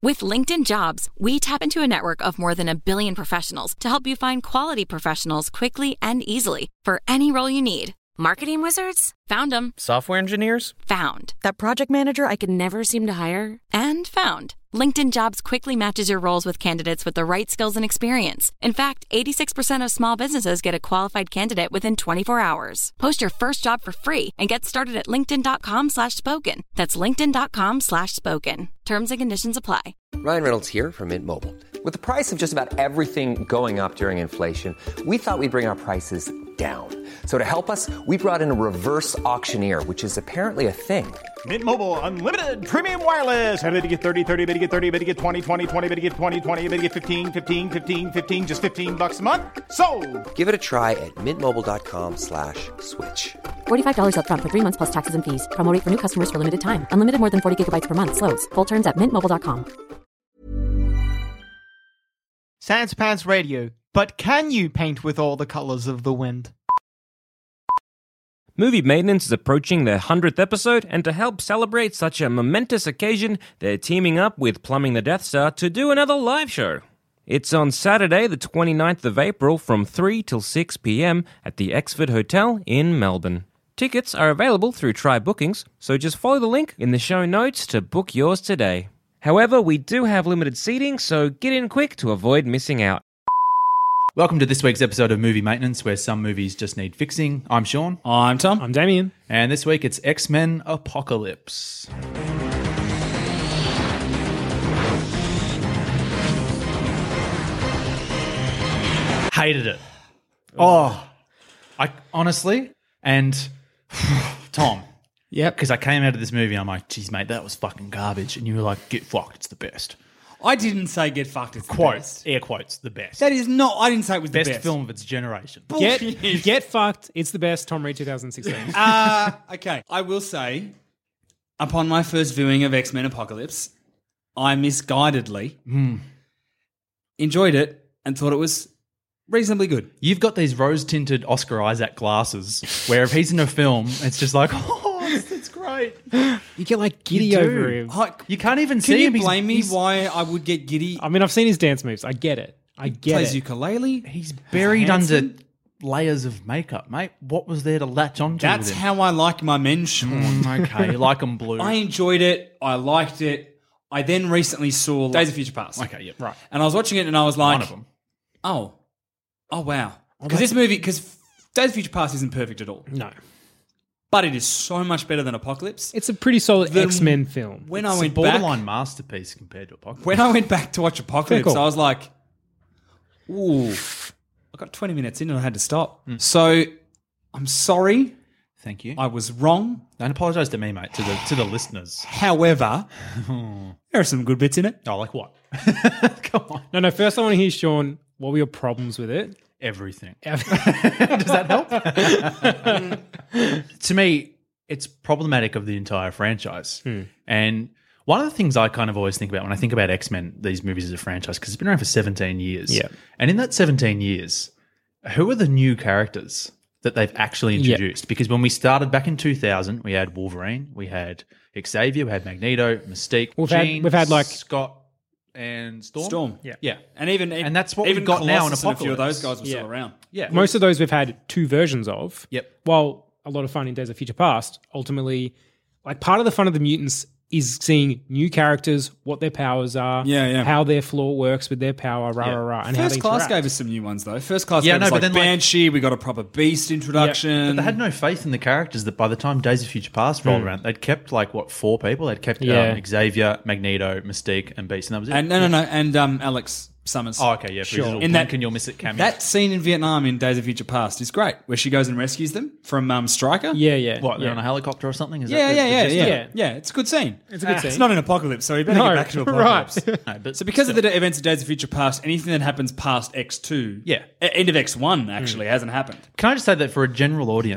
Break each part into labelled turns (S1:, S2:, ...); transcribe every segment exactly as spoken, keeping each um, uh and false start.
S1: With LinkedIn Jobs, we tap into a network of more than a billion professionals to help you find quality professionals quickly and easily for any role you need. Marketing wizards? Found them.
S2: Software engineers?
S1: Found. That project manager I could never seem to hire? And found. LinkedIn Jobs quickly matches your roles with candidates with the right skills and experience. In fact, eighty-six percent of small businesses get a qualified candidate within twenty-four hours. Post your first job for free and get started at linkedin.com slash spoken. That's linkedin.com slash spoken. Terms and conditions apply.
S3: Ryan Reynolds here from Mint Mobile. With the price of just about everything going up during inflation, we thought we'd bring our prices down. So to help us, we brought in a reverse auctioneer, which is apparently a thing.
S4: Mint Mobile Unlimited Premium Wireless. How to get thirty, thirty, how to get thirty, how to get twenty, twenty, twenty, how to get twenty, twenty, how to get fifteen, fifteen, fifteen, fifteen, just fifteen bucks a month? Sold!
S3: Give it a try at mintmobile.com slash switch.
S5: forty-five dollars up front for three months plus taxes and fees. Promo rate for new customers for limited time. Unlimited more than forty gigabytes per month. Slows full terms at mint mobile dot com.
S6: Sans Pants Radio. But can you paint with all the colours of the wind?
S7: Movie Maintenance is approaching their hundredth episode, and to help celebrate such a momentous occasion, they're teaming up with Plumbing the Death Star to do another live show. It's on Saturday, the twenty-ninth of April, from three till six p.m. at the Exford Hotel in Melbourne. Tickets are available through Try Bookings, so just follow the link in the show notes to book yours today. However, we do have limited seating, so get in quick to avoid missing out.
S8: Welcome to this week's episode of Movie Maintenance, where some movies just need fixing. I'm Sean.
S9: I'm Tom.
S10: I'm Damien.
S8: And this week it's X-Men Apocalypse. Hated it. Oh, I honestly, and Tom.
S10: Yep.
S8: Because I came out of this movie, I'm like, geez, mate, that was fucking garbage. And you were like, get fucked, it's the best.
S9: I didn't say get fucked, it's the
S8: Quotes,
S9: best.
S8: air quotes, the best.
S9: That is not, I didn't say it was
S8: best
S9: the best.
S8: film of its generation.
S10: Get,
S9: Bullshit.
S10: get fucked. It's the best. Tom Reed twenty sixteen.
S9: Uh, okay, I will say, upon my first viewing of X-Men Apocalypse, I misguidedly
S8: Mm.
S9: enjoyed it and thought it was reasonably good.
S8: You've got these rose-tinted Oscar Isaac glasses where if he's in a film, it's just like, oh, it's, it's great.
S10: You get like giddy
S8: You do.
S10: over him.
S9: I,
S8: You can't even
S9: can
S8: see
S9: you
S8: him. He's-
S9: blame me
S8: he's-
S9: why I would get giddy?
S10: I mean, I've seen his dance moves. I get it. I get
S9: Plays
S10: it.
S9: ukulele.
S8: He's buried
S9: handsome.
S8: under layers of makeup, mate. What was there to latch onto?
S9: That's
S8: with him?
S9: how I like my men, Sean.
S8: Mm, okay, you like them blue.
S9: I enjoyed it. I liked it. I then recently saw Days of Future Past.
S8: Okay, yeah, right.
S9: And I was watching it and I was like,
S8: One of them.
S9: oh, oh wow. Because this movie, because Days of Future Past isn't perfect at all.
S10: No.
S9: But it is so much better than Apocalypse.
S10: It's a pretty solid
S9: The-
S10: X-Men film.
S9: When
S8: It's
S9: I
S8: a
S9: went
S8: borderline
S9: back,
S8: masterpiece compared to Apocalypse.
S9: when I went back to watch Apocalypse,
S10: Fair call.
S9: I was like, ooh, I got twenty minutes in and I had to stop. So I'm sorry.
S8: Thank you.
S9: I was wrong.
S8: Don't apologise to me, mate. To the to the listeners.
S9: However, there are some good bits in it.
S8: Oh, like what? Come on.
S10: No, no. First, I want to hear, Sean, what were your problems with it?
S8: Everything. Does that help? To me, it's problematic of the entire franchise.
S10: Hmm.
S8: And one of the things I kind of always think about when I think about X-Men, these movies as a franchise, because it's been around for seventeen years.
S10: Yeah.
S8: And in that seventeen years, who are the new characters that they've actually introduced? Because when we started back in two thousand, we had Wolverine, we had Xavier, we had Magneto, Mystique,
S10: We've had-
S8: Jean,
S10: we've had, like-
S8: Scott and Storm.
S9: Storm.
S8: Yeah. Yeah.
S9: And even
S8: And that's what
S9: even
S8: we've got now in
S9: Colossus and a few of
S8: Apocalypse.
S9: those guys were
S10: Yeah.
S9: still around.
S8: Yeah.
S10: Most of those we've had two versions of.
S8: Yep.
S10: While a lot of fun in Days of Future Past, ultimately, like part of the fun of the mutants is seeing new characters, what their powers are,
S9: Yeah, yeah.
S10: how their flaw works with their power, rah,
S8: Yeah.
S10: rah, rah, and how
S9: First
S10: they
S9: Class
S10: interact.
S9: gave us some new ones though. First Class
S8: Yeah,
S9: gave
S8: no,
S9: us
S8: but
S9: like
S8: then, like-
S9: Banshee. We got a proper Beast introduction.
S8: But they had no faith in the characters that by the time Days of Future Past rolled around, they'd kept like, what, four people? They'd kept
S10: Yeah.
S8: um, Xavier, Magneto, Mystique, and Beast, and that was it.
S9: And no, no, no, and um, Alex Summers.
S8: oh, okay, yeah. For
S10: Sure.
S8: sure.
S9: In
S8: In
S9: that-
S8: that, and you'll miss it cameo.
S9: That scene in Vietnam in Days of Future Past is great, where she goes and rescues them from um, Stryker.
S10: Yeah, yeah.
S8: what, they're
S10: yeah.
S8: on a helicopter or something? Is
S9: yeah,
S8: that the-
S9: yeah,
S8: the
S9: yeah,
S8: gist
S9: yeah,
S8: of
S9: yeah,
S8: it?
S10: Yeah.
S9: It's a good scene.
S10: It's a good
S9: Ah,
S10: scene.
S9: It's not an apocalypse, so we better
S10: No,
S9: get back to apocalypse.
S10: right.
S8: No, but
S9: So because
S8: still.
S9: of the events of Days of Future Past, anything that happens past X two,
S8: Yeah.
S9: e- end of X one actually hasn't happened.
S8: Can I just say that for a general audience,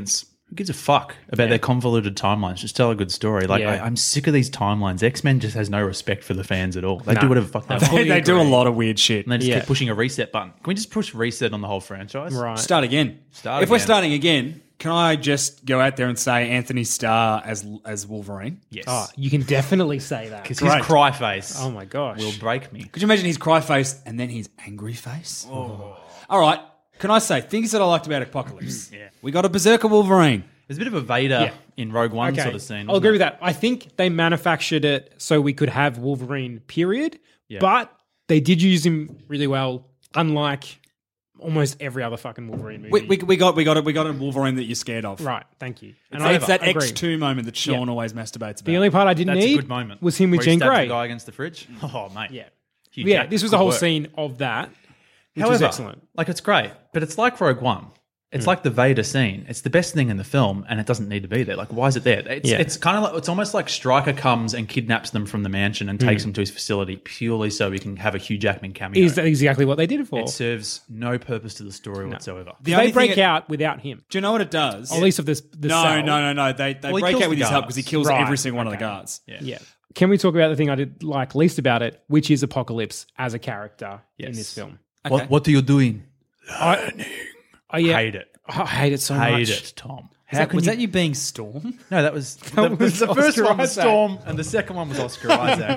S8: Who gives a fuck about their convoluted timelines? Just tell a good story. Like,
S10: Yeah.
S8: I, I'm sick of these timelines. X-Men just has no respect for the fans at all. They
S10: Nah.
S8: do whatever the fuck they
S10: I
S8: want.
S10: fully
S9: They, they do a
S10: agree.
S9: lot of weird shit.
S8: And they just
S10: Yeah.
S8: keep pushing a reset button. Can we just push reset on the whole franchise?
S10: Right.
S9: Start again.
S8: Start
S9: if we're
S8: again.
S9: starting again, can I just go out there and say Anthony Starr as as Wolverine?
S8: Yes.
S10: Oh, you can definitely say that.
S8: Because his
S9: Great.
S8: cry face
S10: Oh my gosh.
S8: will break me.
S9: Could you imagine his cry face and then his angry face? Oh. All right. Can I say things that I liked about Apocalypse? yeah. We got a Berserker Wolverine.
S8: There's a bit of a Vader
S10: Yeah.
S8: in Rogue One
S10: Okay.
S8: sort of scene.
S10: I'll
S8: wasn't
S10: agree
S8: it?
S10: with that. I think they manufactured it so we could have Wolverine, period.
S8: Yeah.
S10: But they did use him really well, unlike almost every other fucking Wolverine movie.
S9: We, we, we got we got a, we got a Wolverine that you're scared of.
S10: right, thank you. And
S9: It's, it's that
S10: agree.
S9: X two moment that Sean
S10: Yeah.
S9: always masturbates about.
S10: The only part I didn't
S8: That's
S10: need
S8: a good moment.
S10: was him with
S8: Where he
S10: Jean
S8: stabs
S10: Grey.
S8: the guy against the fridge. Oh, mate.
S10: Yeah.
S8: Hugh
S10: Yeah,
S8: Jackman.
S10: this was
S8: Good
S10: the whole
S8: work.
S10: scene of that, which
S8: However,
S10: was excellent.
S8: like, it's great, but it's like Rogue One. It's
S10: Mm.
S8: like the Vader scene. It's the best thing in the film, and it doesn't need to be there. Like, why is it there? It's,
S10: Yeah.
S8: it's kind of like, it's almost like Stryker comes and kidnaps them from the mansion and takes them to his facility purely so he can have a Hugh Jackman cameo.
S10: Is that exactly what they did it for?
S8: It serves no purpose to the story whatsoever.
S9: The
S10: they
S9: only
S10: break
S9: thing it-
S10: out without him.
S9: Do you know what it does?
S10: At least of this. The
S9: no,
S10: cell.
S9: no, no, no. They they
S8: Well, he
S9: break
S8: kills
S9: out with
S8: the
S9: his help
S8: guards.
S9: because he kills
S10: Right,
S9: every single one of the
S10: okay.
S9: guards.
S8: Yeah.
S10: Yeah. Can we talk about the thing I did like least about it, which is Apocalypse as a character in
S8: Yes.
S10: this film?
S8: What What are you doing?
S10: I, oh, yeah.
S8: Hate it.
S10: I hate it so
S8: Hate
S10: much.
S8: it, Tom.
S9: Was,
S8: How
S9: that,
S8: can
S9: was
S8: you?
S9: that you being Storm?
S8: No, that was the, the-
S10: was
S8: the first
S10: Oscar
S8: one was
S10: Isaac.
S8: Storm, and the second one was Oscar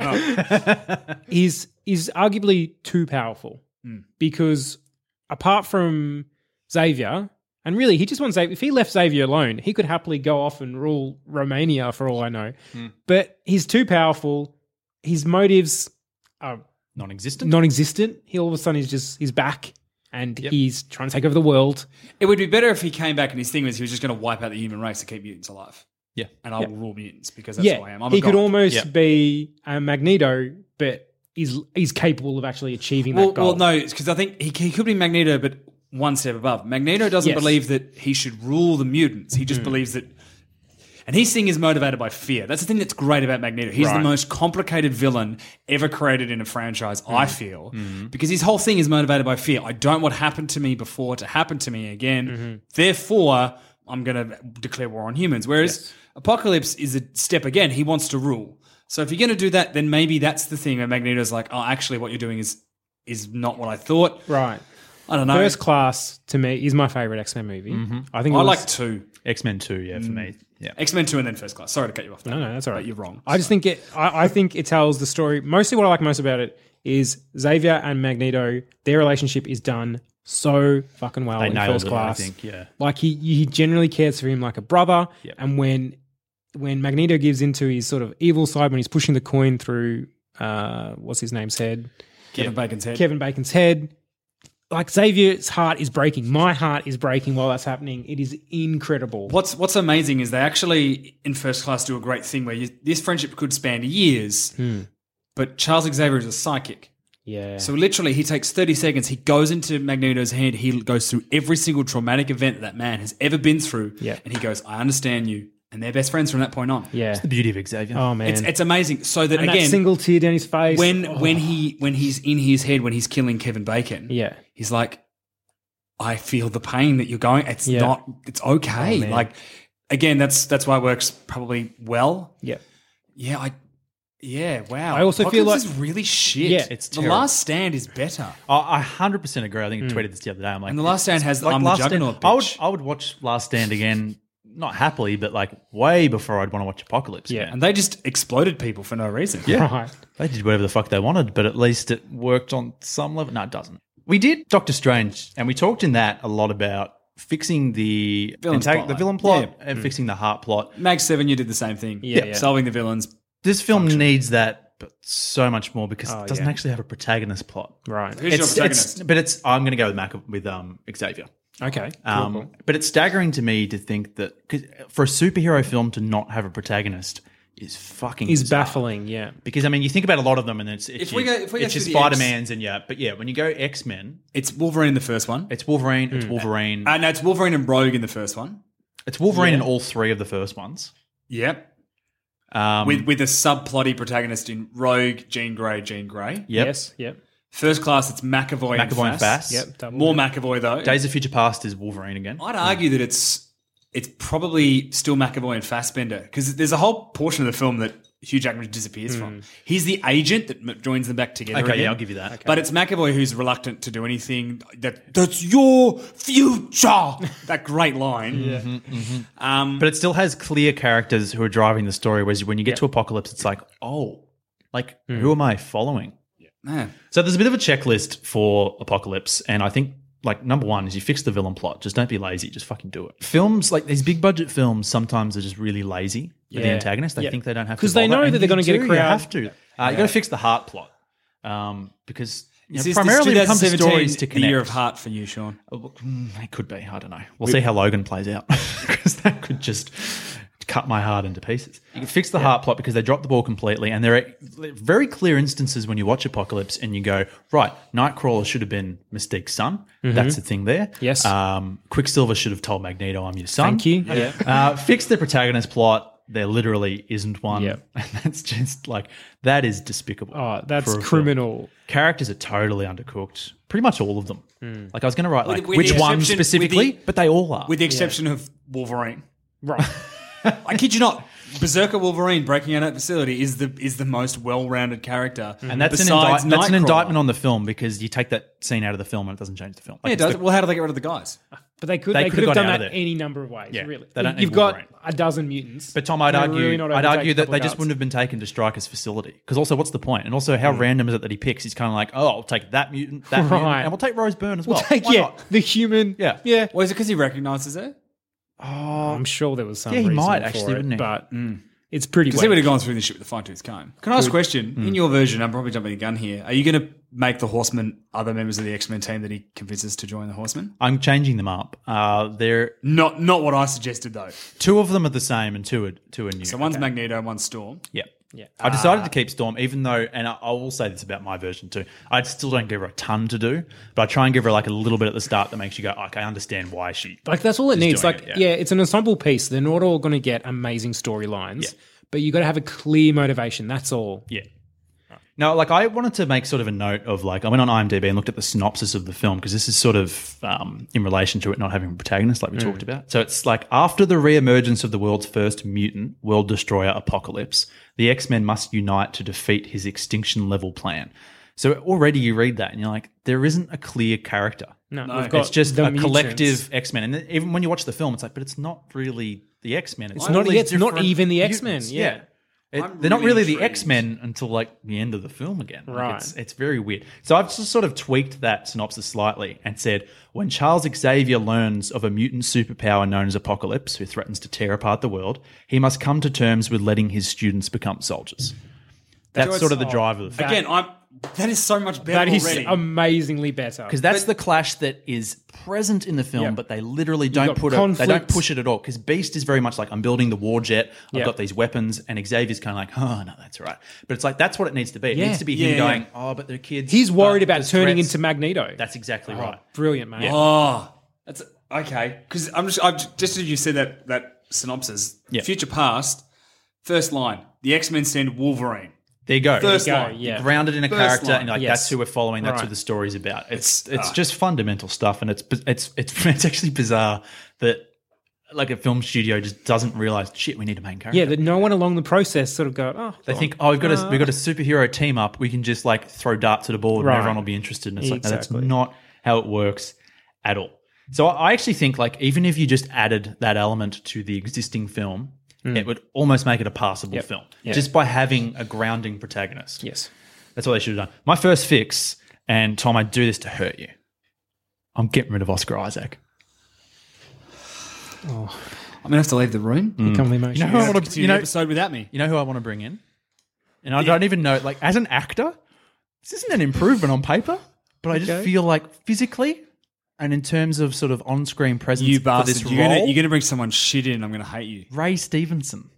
S8: Isaac.
S10: is is arguably too powerful because apart from Xavier, and really he just wants Xavier. If he left Xavier alone, he could happily go off and rule Romania for all I know. But he's too powerful. His motives are
S8: Non-existent.
S10: non-existent. He all of a sudden he's just he's back and he's trying to take over the world.
S9: It would be better if he came back and his thing was he was just going to wipe out the human race to keep mutants alive.
S8: Yeah.
S9: And I will rule mutants because that's
S10: yeah,
S9: who I am. I'm a
S10: he could
S9: god.
S10: almost
S8: Yeah.
S10: be a Magneto, but he's he's capable of actually achieving
S9: Well,
S10: that goal.
S9: well, no, because I think he, he could be Magneto, but one step above. Magneto doesn't
S10: Yes.
S9: believe that he should rule the mutants. He just believes that. And his thing is motivated by fear. That's the thing that's great about Magneto. He's the
S10: Right.
S9: most complicated villain ever created in a franchise, I feel, because his whole thing is motivated by fear. I don't want what happened to me before to happen to me again. Therefore, I'm going to declare war on humans. Whereas Apocalypse is a step again. He wants to rule. So if you're going to do that, then maybe that's the thing where Magneto's like, oh, actually, what you're doing is is not what I thought.
S10: right.
S9: I don't know.
S10: First Class to me is my favorite X-Men movie. I think it
S9: I
S10: was,
S9: like two.
S8: X-Men two, yeah, for me. Yeah.
S9: X-Men two and then First Class. Sorry to cut you off there.
S10: No, no, that's all right.
S9: But you're wrong.
S10: I just think it. I, I think it tells the story. Mostly, what I like most about it is Xavier and Magneto. Their relationship is done so fucking well
S8: They
S10: in
S8: nailed
S10: First
S8: it, I
S10: Class.
S8: think, yeah.
S10: Like he, he generally cares for him like a brother.
S8: Yep.
S10: And when when Magneto gives into his sort of evil side, when he's pushing the coin through, uh, what's his name's head,
S9: Kevin Bacon's head.
S10: Kevin Bacon's head. Like Xavier's heart is breaking. My heart is breaking while that's happening. It is incredible.
S9: What's What's amazing is they actually in First Class do a great thing where you, this friendship could span years, but Charles Xavier is a psychic.
S10: Yeah.
S9: So literally, he takes thirty seconds. He goes into Magneto's head. He goes through every single traumatic event that that man has ever been through.
S10: Yeah.
S9: And he goes, I understand you. And they're best friends from that point on.
S10: yeah.
S8: The beauty of Xavier.
S10: Oh man.
S9: It's, it's amazing. So that,
S10: and
S9: again,
S10: that single tear down his face.
S9: when
S10: Oh.
S9: when he when he's in his head, when he's killing Kevin Bacon,
S10: Yeah.
S9: he's like, I feel the pain that you're going. It's
S10: Yeah.
S9: not. It's okay.
S10: Oh, man.
S9: like, again, that's that's why it works probably well.
S10: Yeah.
S9: Yeah, I. Yeah, wow.
S10: I also feel
S9: Apocalypse
S10: like-
S9: is really shit.
S10: Yeah,
S8: it's
S9: the
S8: terrible.
S9: Last Stand is better,
S8: I I one hundred percent agree. I think I tweeted this the other day. I'm like,
S9: and The Last Stand has
S8: like
S9: I'm the
S8: Last Stand-
S9: Juggernaut.
S8: I would
S9: bitch.
S8: I would watch Last Stand again, not happily, but like way before I'd want to watch Apocalypse.
S10: Yeah.
S8: again.
S9: and they just exploded people for no reason.
S8: Yeah.
S10: Right.
S8: They did whatever the fuck they wanted, but at least it worked on some level. No, it doesn't. We did Doctor Strange, and we talked in that a lot about fixing the
S9: Villain
S8: antag-
S9: plot
S8: the
S9: line.
S8: villain plot
S9: Yeah.
S8: and fixing the heart plot.
S9: Mag Seven, you did the same thing.
S10: Yeah, yeah.
S9: solving the villains.
S8: This film needs that, but so much more because
S10: Oh,
S8: it doesn't
S10: yeah.
S8: actually have a protagonist plot.
S10: Right.
S9: Who's your
S8: It's,
S9: protagonist?
S8: it's, but it's. I'm going to go with Mac with um, Xavier.
S10: Okay.
S8: Um,
S10: Cool, cool.
S8: But it's staggering to me to think that 'cause for a superhero film to not have a protagonist is fucking
S10: Is
S8: bizarre.
S10: baffling. Yeah.
S8: Because I mean, you think about a lot of them, and it's, it's
S9: If we
S8: your-
S9: go- if we go
S8: it's
S9: through
S8: just
S9: the
S8: Spider
S9: X-
S8: Man's, and yeah, but yeah, when you go X Men,
S9: It's Wolverine in the first one.
S8: it's Wolverine, it's Wolverine,
S9: Uh, no, it's Wolverine and Rogue in the first one.
S8: it's Wolverine in
S10: yeah.
S8: all three of the first ones.
S9: Yep.
S8: Um,
S9: With with a subplotty protagonist in Rogue, Jean Grey, Jean Grey.
S8: yep.
S10: Yes. Yep.
S9: First Class, it's McAvoy,
S8: McAvoy and
S9: and
S8: Fass.
S9: Fass.
S10: Yep. Double
S9: More
S10: yep.
S9: McAvoy though.
S8: Days of Future Past is Wolverine again.
S9: I'd argue that it's it's probably still McAvoy and Fassbender because there's a whole portion of the film that Hugh Jackman disappears
S10: Mm.
S9: from. He's the agent that m- joins them back together.
S8: Okay,
S9: again.
S8: yeah, I'll give you that.
S9: But it's McAvoy who's reluctant to do anything. That that's your future. That great line. Yeah. Um,
S8: But it still has clear characters who are driving the story. Whereas when you get to Apocalypse, it's like, oh, like who am I following?
S9: man.
S8: So there's a bit of a checklist for Apocalypse, and I think like number one is you fix the villain plot. Just don't be lazy. Just fucking do it. Films like these big budget films sometimes are just really lazy for the
S10: Yeah.
S8: antagonist. They
S10: Yeah.
S8: think they don't have to
S10: because they
S8: bother,
S10: know
S8: and
S10: that they're
S8: you
S10: going to get a
S8: do,
S10: crowd.
S8: You have to. Uh, You got to fix the heart plot um, because you know,
S9: Is this-
S8: primarily
S9: this
S8: it comes to
S9: twenty seventeen
S8: stories to
S9: the
S8: connect.
S9: year of heart for you, Sean.
S8: Oh, well, mm, It could be. I don't know. We'll see how Logan plays out because that could just cut my heart into pieces. You can fix the heart plot because they drop the ball completely, and there are very clear instances when you watch Apocalypse and you go, right, Nightcrawler should have been Mystique's son. That's the thing there.
S10: Yes.
S8: Um, Quicksilver should have told Magneto, I'm your son.
S10: Thank you. Yeah.
S8: Uh, fix the protagonist plot. There literally isn't one.
S10: Yep.
S8: And that's just like, that is despicable.
S10: Oh, that's
S8: for a film.
S10: criminal.
S8: Characters are totally undercooked. Pretty much all of them. Like I was going to write like
S9: with
S8: which
S9: the
S8: one
S9: exception- with
S8: specifically,
S9: the-
S8: but they all are.
S9: With the exception of Wolverine.
S10: Right.
S9: I kid you not. Berserker Wolverine breaking out that facility is the is the most well-rounded character.
S8: and that's an,
S9: besides
S8: indict- that's an
S9: Nightcrawler.
S8: indictment on the film because you take that scene out of the film and it doesn't change the film.
S9: Yeah,
S8: Like,
S9: it
S8: it's
S9: does.
S8: the-
S9: Well, how do they get rid of the guys?
S10: But they could
S8: They
S10: they,
S8: could
S10: could
S8: have
S10: have
S8: got
S10: done
S8: out
S10: that
S8: of there.
S10: any number of ways,
S8: Yeah,
S10: really.
S8: they don't
S10: You've
S8: need
S10: got
S8: Wolverine.
S10: a dozen mutants.
S8: But Tom, I'd
S10: They're
S8: argue,
S10: really not
S8: I'd
S10: overtake
S8: argue
S10: a
S8: that
S10: couple
S8: they
S10: of
S8: just
S10: guards.
S8: wouldn't have been taken to Stryker's facility. Because also, what's the point? And also, how random is it that he picks? He's kind of like, oh, I'll take that mutant, that mutant,
S10: Right.
S8: and we'll take Rose Byrne as
S10: We'll
S8: well.
S10: take,
S8: Why
S10: yeah,
S8: not?
S10: the human.
S8: Yeah.
S10: Yeah.
S9: Well, is it because he recognises it?
S10: I'm sure there was some
S8: Yeah, he
S10: reason
S8: might,
S10: for
S8: actually,
S10: it,
S8: wouldn't he?
S10: But it's pretty
S9: Because he would
S10: weak.
S9: have gone through this shit with a fine-tooth comb. Can I ask a question?
S8: Hmm.
S9: In your version, I'm probably jumping the gun here. Are you going to make the Horsemen other members of the X-Men team that he convinces to join the Horsemen?
S8: I'm changing them up. Uh, they're
S9: Not not what I suggested, though.
S8: two of them are the same, and two are two are new.
S9: So one's Magneto and one's Storm.
S8: Yeah. Yeah. I decided to keep Storm, even though, and I, I will say this about my version too, I still don't give her a ton to do, but I try and give her like a little bit at the start that makes you go, okay, I understand why she.
S10: Like, that's all it
S8: is
S10: needs.
S8: doing
S10: Like,
S8: it,
S10: yeah.
S8: yeah.
S10: it's an ensemble piece. They're not all going to get amazing storylines,
S8: Yeah.
S10: but you got to have a clear motivation. That's all.
S8: Yeah. No, like I wanted to make sort of a note of like, I went on IMDb and looked at the synopsis of the film because this is sort of um, in relation to it not having a protagonist like we talked about. So it's like after the re-emergence of the world's first mutant, world destroyer Apocalypse, the X-Men must unite to defeat his extinction level plan. So already you read that and you're like, there isn't a clear character.
S10: No,
S9: No.
S10: we've got
S8: It's just
S10: the
S8: a
S10: mutants.
S8: collective X-Men. And then even when you watch the film, it's like, but it's not really the X-Men. It's,
S10: It's
S8: all
S10: not-
S8: these
S10: yeah, it's not
S8: different
S10: even the X-Men,
S8: mutants.
S10: yeah.
S8: It-
S9: I'm
S8: they're not
S9: really
S8: really the
S9: intrigued.
S8: X-Men until like the end of the film again. Like,
S10: Right.
S8: It's, it's very weird. So I've just sort of tweaked that synopsis slightly and said, when Charles Xavier learns of a mutant superpower known as Apocalypse, who threatens to tear apart the world, he must come to terms with letting his students become soldiers. That's
S9: what's-
S8: sort of the drive of the film.
S9: Again, I'm that is so much better
S10: That is
S9: already.
S10: amazingly better.
S8: Because that's the clash that is present in the film,
S10: Yeah.
S8: but they literally don't
S10: got
S8: put it. They don't
S10: conflict.
S8: push it at all. Because Beast is very much like, I'm building the war jet. I've
S10: Yeah.
S8: got these weapons, and Xavier's kind of like, oh no, that's all right. But it's like that's what it needs to be. It
S10: Yeah.
S8: needs to be
S9: Yeah,
S8: him
S9: yeah.
S8: going, oh, but they're kids.
S10: He's worried
S8: but
S10: about
S8: there's
S10: turning
S8: threats."
S10: into Magneto.
S8: That's exactly
S10: Oh,
S8: right.
S10: brilliant, man.
S9: Oh, that's okay. Because I'm just, I've just as you said that that synopsis.
S8: Yeah.
S9: Future past. First line: the X-Men send Wolverine.
S8: There you go.
S9: First
S10: go,
S9: line.
S10: yeah.
S8: Grounded in a
S9: First
S8: character,
S9: line.
S8: and like
S10: Yes.
S8: that's who we're following. That's who
S10: Right.
S8: the story's about. It's
S9: It's-
S8: it's
S9: ah.
S8: just fundamental stuff, and it's it's it's it's actually bizarre that like a film studio just doesn't realize shit. We need a main character.
S10: Yeah, that no one along the process sort of go, oh,
S8: They
S10: go
S8: think,
S10: on.
S8: oh, we've got a we've got a superhero team up. We can just like throw darts at a board
S10: Right.
S8: and everyone will be interested. And it's like, no,
S10: Exactly.
S8: that's not how it works at all. So I I actually think like even if you just added that element to the existing film, it would almost make it a passable
S10: Yep.
S8: film
S10: Yeah.
S8: just by having a grounding protagonist.
S10: Yes.
S8: That's what they should have done. My first fix, and Tom, I do this to hurt you. I'm getting rid of Oscar Isaac.
S9: I'm gonna have to leave the room.
S10: Become the
S8: You
S10: emotion.
S8: know who I want to,
S9: Continue
S8: you
S9: the
S8: know,
S9: episode without me.
S8: you know who I want to bring in? And I don't even know, like, as an actor, this isn't an improvement on paper, but I just
S10: Okay.
S8: feel like physically and in terms of sort of on-screen presence
S9: You
S8: for
S9: bastard!
S8: this
S9: You're
S8: role,
S9: gonna, you're gonna bring someone shit in. I'm gonna hate you.
S8: Ray Stevenson.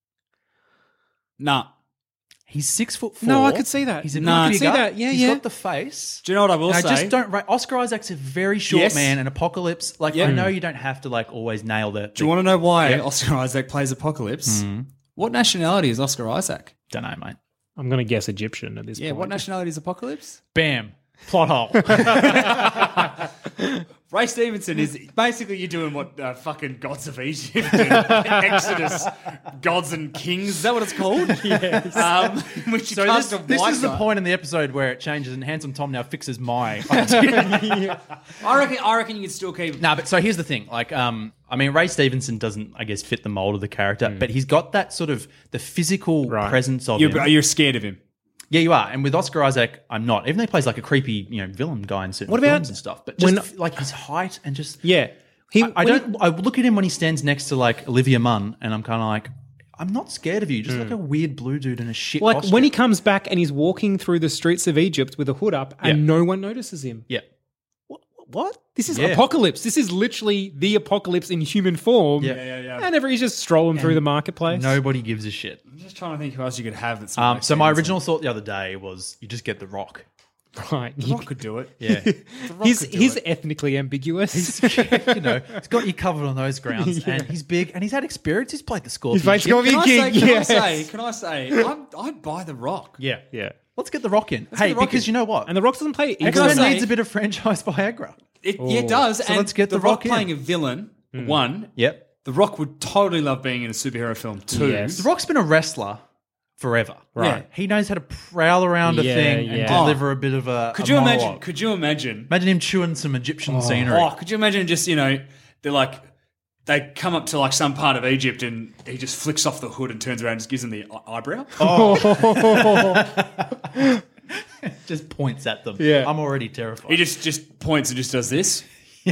S9: Nah.
S8: He's six foot four.
S10: No, I could see that.
S8: He's a
S10: No, I
S8: big
S10: could see
S8: figure.
S10: that. Yeah,
S8: He's
S10: yeah.
S8: got the face.
S9: Do you know what I will
S8: And I
S9: say?
S8: just don't rate Oscar Isaac's a very short
S9: Yes.
S8: man, and Apocalypse. Like
S9: Yeah.
S8: I know you don't have to like always nail the.
S9: Do you want to know why
S8: Yeah.
S9: Oscar Isaac plays Apocalypse? What nationality is Oscar Isaac?
S8: Don't know, mate.
S10: I'm going to guess Egyptian at this
S9: Yeah,
S10: point.
S9: what nationality is Apocalypse?
S8: Bam. Plot hole.
S9: Ray Stevenson is basically you're doing what uh, fucking Gods of Egypt, and Exodus, Gods and Kings. Is that what it's called?
S10: Yes.
S9: Um, which you
S8: So
S9: cast
S8: this,
S9: a
S8: this
S9: white
S8: is the
S9: guy.
S8: point in the episode where it changes and Handsome Tom now fixes my idea.
S9: I reckon. I reckon you can still keep.
S8: No, but so here's the thing. Like, um, I mean, Ray Stevenson doesn't, I guess, fit the mold of the character, but he's got that sort of the physical
S10: Right.
S8: presence of
S9: You're,
S8: him.
S9: you're scared of him.
S8: Yeah, you are. And with Oscar Isaac, I'm not. Even though he plays like a creepy, you know, villain guy in certain
S10: What about
S8: films and stuff. But just
S10: when-
S8: like his height and just
S10: Yeah. He,
S8: I, I
S10: when
S8: don't. I look at him when he stands next to like Olivia Munn, and I'm kind of like, I'm not scared of you. Just like a weird blue dude in a shit.
S10: Like
S8: costume.
S10: when he comes back and he's walking through the streets of Egypt with a hood up and
S8: Yeah.
S10: no one notices him.
S8: yeah,
S10: What? What? This is
S8: Yeah.
S10: apocalypse. This is literally the apocalypse in human form.
S8: Yeah.
S9: Yeah, yeah.
S10: And everybody's just strolling through the marketplace.
S8: nobody gives a shit.
S9: I'm just trying to think who else you could have. That's
S8: Um,
S9: Ray
S8: so my
S9: Stevenson.
S8: original thought the other day was you just get The Rock.
S10: Right.
S9: The Rock could do it.
S8: Yeah,
S10: He's,
S9: could do
S10: he's
S9: it.
S10: ethnically ambiguous.
S8: you know, he's got you covered on those grounds, and he's big, and he's had experience. He's played the Scorpion.
S10: He's played
S8: shit.
S10: Scorpion
S9: Can I
S10: King.
S9: say? Can
S10: yes.
S9: I say? Can I say? I'm, I'd buy The Rock.
S8: Yeah,
S10: Yeah.
S8: Let's get The Rock in.
S9: get
S8: hey,
S9: The Rock
S8: because
S9: in.
S8: you know what?
S10: And The Rock doesn't play
S9: can I
S10: evil.
S8: X-Men
S9: say-
S8: needs a bit of franchise Viagra.
S9: It, yeah, it does.
S8: So
S9: and
S8: let's get
S9: The,
S8: The
S9: Rock,
S8: Rock in.
S9: playing a villain. One.
S8: Yep.
S9: The Rock would totally love being in a superhero film. Two.
S10: Yes.
S8: The Rock's been a wrestler forever.
S9: Right.
S8: He knows how to prowl around a
S10: Yeah,
S8: thing
S10: yeah.
S8: and
S10: Oh.
S8: deliver a bit of a.
S9: Could
S8: a
S9: you
S8: monologue.
S9: imagine? Could you imagine?
S8: Imagine him chewing some Egyptian scenery.
S9: Oh, could you imagine just, you know, they're like, they come up to like some part of Egypt and he just flicks off the hood and turns around and just gives them the eye- eyebrow.
S8: Just points at them.
S10: Yeah.
S8: I'm already terrified.
S9: He just, just points and just does this.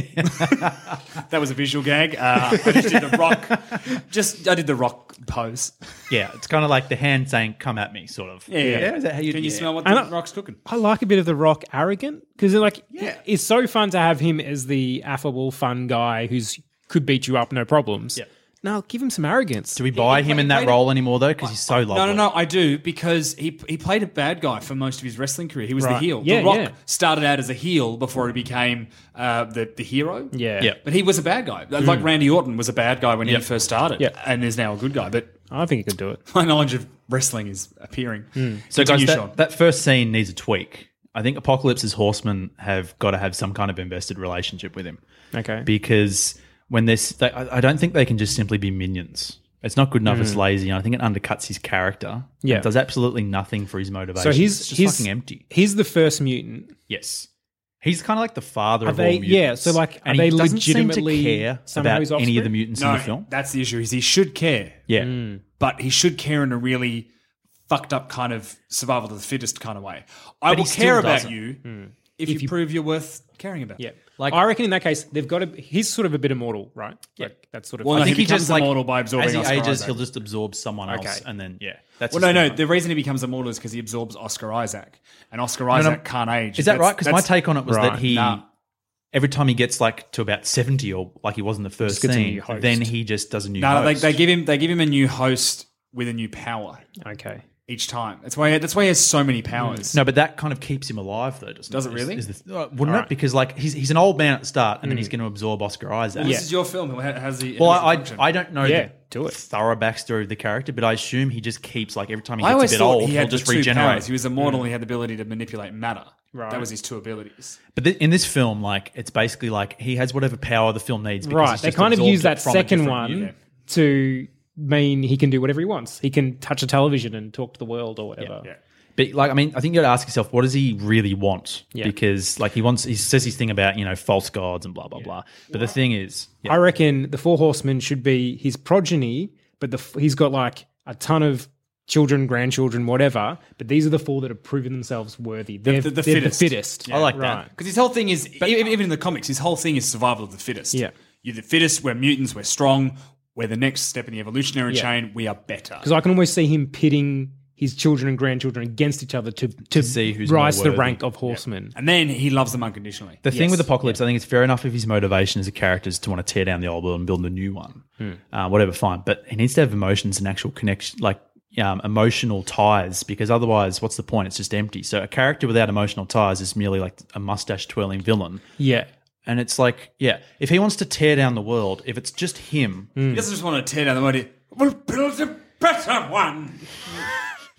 S9: That was a visual gag. Uh, I just did the rock. Just I did the rock pose.
S8: yeah, it's kind of like the hand saying, come at me, sort of.
S9: Yeah, yeah.
S8: Is that how you
S9: Can you
S8: yeah.
S9: smell what
S10: And
S9: the
S10: I-
S9: rock's cooking?
S10: I like a bit of The Rock arrogant because like
S8: Yeah.
S10: it's so fun to have him as the affable, fun guy who's could beat you up no problems.
S8: Yeah.
S10: No, give him some arrogance.
S8: Do we buy
S9: he
S8: him
S9: played-
S8: in that
S9: played-
S8: role anymore, though? Because he's so lovely.
S9: No, no, no. I do because he he played a bad guy for most of his wrestling career. He was the
S10: Right.
S9: heel.
S10: Yeah,
S9: the Rock
S10: yeah.
S9: started out as a heel before he became uh, the the hero.
S10: Yeah.
S8: Yeah.
S9: But he was a bad guy. Like Randy Orton was a bad guy when
S8: Yep.
S9: he first started,
S10: Yeah.
S9: and is now a good guy. But
S10: I think he could do it.
S9: my knowledge of wrestling is appearing.
S8: So, guys,
S9: Continue,
S8: that,
S9: Sean.
S8: that first scene needs a tweak. I think Apocalypse's horsemen have got to have some kind of invested relationship with him.
S10: Okay.
S8: Because when there's, they, I I don't think they can just simply be minions. It's not good enough. It's lazy. And I think it undercuts his character.
S10: Yeah.
S8: It does absolutely nothing for his motivation.
S10: so he's
S8: it's just
S10: he's
S8: fucking empty.
S10: He's the first mutant.
S8: Yes. He's kind of like the father
S10: Are
S8: of
S10: they-
S8: all
S10: yeah,
S8: mutants.
S10: so, like, are
S8: and
S10: they
S8: he doesn't seem
S10: legitimately
S8: to care
S10: somehow
S8: about
S10: his
S8: any of the
S10: offspring?
S8: mutants
S9: No,
S8: in the film.
S9: that's the issue. Is he should care,
S8: Yeah.
S9: but he should care in a really fucked up kind of survival of the fittest kind of way. I
S8: But he
S9: will
S8: still
S9: care about
S8: doesn't.
S9: you if, you, prove you're worth caring about.
S10: Yeah.
S8: Like-
S10: Like I reckon in that case they've got to. He's sort of a bit immortal, right? Like that's sort of.
S9: Well, no,
S8: I think
S9: he
S8: he
S9: becomes
S8: just like
S9: immortal by absorbing
S8: as he
S9: Oscar
S8: ages,
S9: Isaac.
S8: he'll just absorb someone else,
S10: Okay.
S8: and then yeah, that's
S9: Well,
S8: his
S9: no, no.
S8: thing.
S9: The reason he becomes immortal is because he absorbs Oscar Isaac, and Oscar
S8: no.
S9: Isaac can't age.
S8: Is that
S9: That's-
S8: right? Because my
S9: that's-
S8: take on it was that
S10: Right.
S8: he,
S9: Nah.
S8: every time he gets like to about seventy or like he was in the first
S10: Just gets a
S8: scene,
S10: new host.
S8: then he just does a new
S9: No, no, they,
S8: host.
S9: they give him they give him a new host with a new power
S10: okay.
S9: each time. That's why that's why he has so many powers.
S8: no, but that kind of keeps him alive, though, doesn't
S9: Does
S8: it?
S9: it really?
S8: Is, is the, uh, wouldn't it? Because like he's he's an old man at the start, and then
S10: Mm.
S8: he's going to absorb Oscar Isaac.
S9: This is your film. How, how's he?
S8: Well,
S9: how does
S8: I
S9: he function?
S8: I don't know
S10: Yeah,
S8: the
S10: do it.
S8: thorough backstory of the character, but I assume he just keeps like every time he
S9: I
S8: gets
S9: always
S8: a bit
S9: thought
S8: old,
S9: he
S8: he'll
S9: had
S8: just
S9: the two
S8: regenerate.
S9: powers. He was immortal. and He had the ability to manipulate matter.
S10: Right.
S9: That was his two abilities.
S8: But th- in this film, like it's basically like he has whatever power the film needs. Because
S10: Right.
S8: he's
S10: They
S8: just
S10: kind of
S8: absorbed
S10: use
S8: it
S10: that
S8: from a
S10: second
S8: different
S10: one
S8: unit.
S10: to mean he can do whatever he wants. He can touch a television and talk to the world or whatever.
S9: Yeah.
S8: But like, I mean, I think you got to ask yourself, what does he really want?
S10: Yeah.
S8: Because like he wants, he says his thing about you know false gods and blah blah blah. But the thing is, yeah,
S10: I reckon the Four Horsemen should be his progeny, but the, he's got like a ton of children, grandchildren, whatever. But these are the four that have proven themselves worthy. They're
S9: the- the
S10: they're
S9: fittest.
S10: the fittest.
S8: I like
S10: Right.
S8: that.
S9: Because his whole thing is, even, even in the comics, his whole thing is survival of the fittest.
S10: Yeah.
S9: You're the fittest, we're mutants, we're strong, we're the next step in the evolutionary
S10: Yeah.
S9: chain, we are better.
S10: Because I can almost see him pitting his children and grandchildren against each other to, to,
S8: see who's
S10: rise
S8: more
S10: to the
S8: worthy.
S10: rank of horsemen.
S9: And then he loves them unconditionally.
S8: The thing
S10: Yes.
S8: with Apocalypse, I think it's fair enough if his motivation as a character is to want to tear down the old world and build a new one.
S10: Hmm.
S8: Uh, whatever, fine. But he needs to have emotions and actual connection, like um, emotional ties, because otherwise, what's the point? It's just empty. So a character without emotional ties is merely like a mustache twirling villain.
S10: Yeah.
S8: And it's like, yeah, if he wants to tear down the world, if it's just him,
S9: He doesn't just want to tear down the body. We'll build a better one.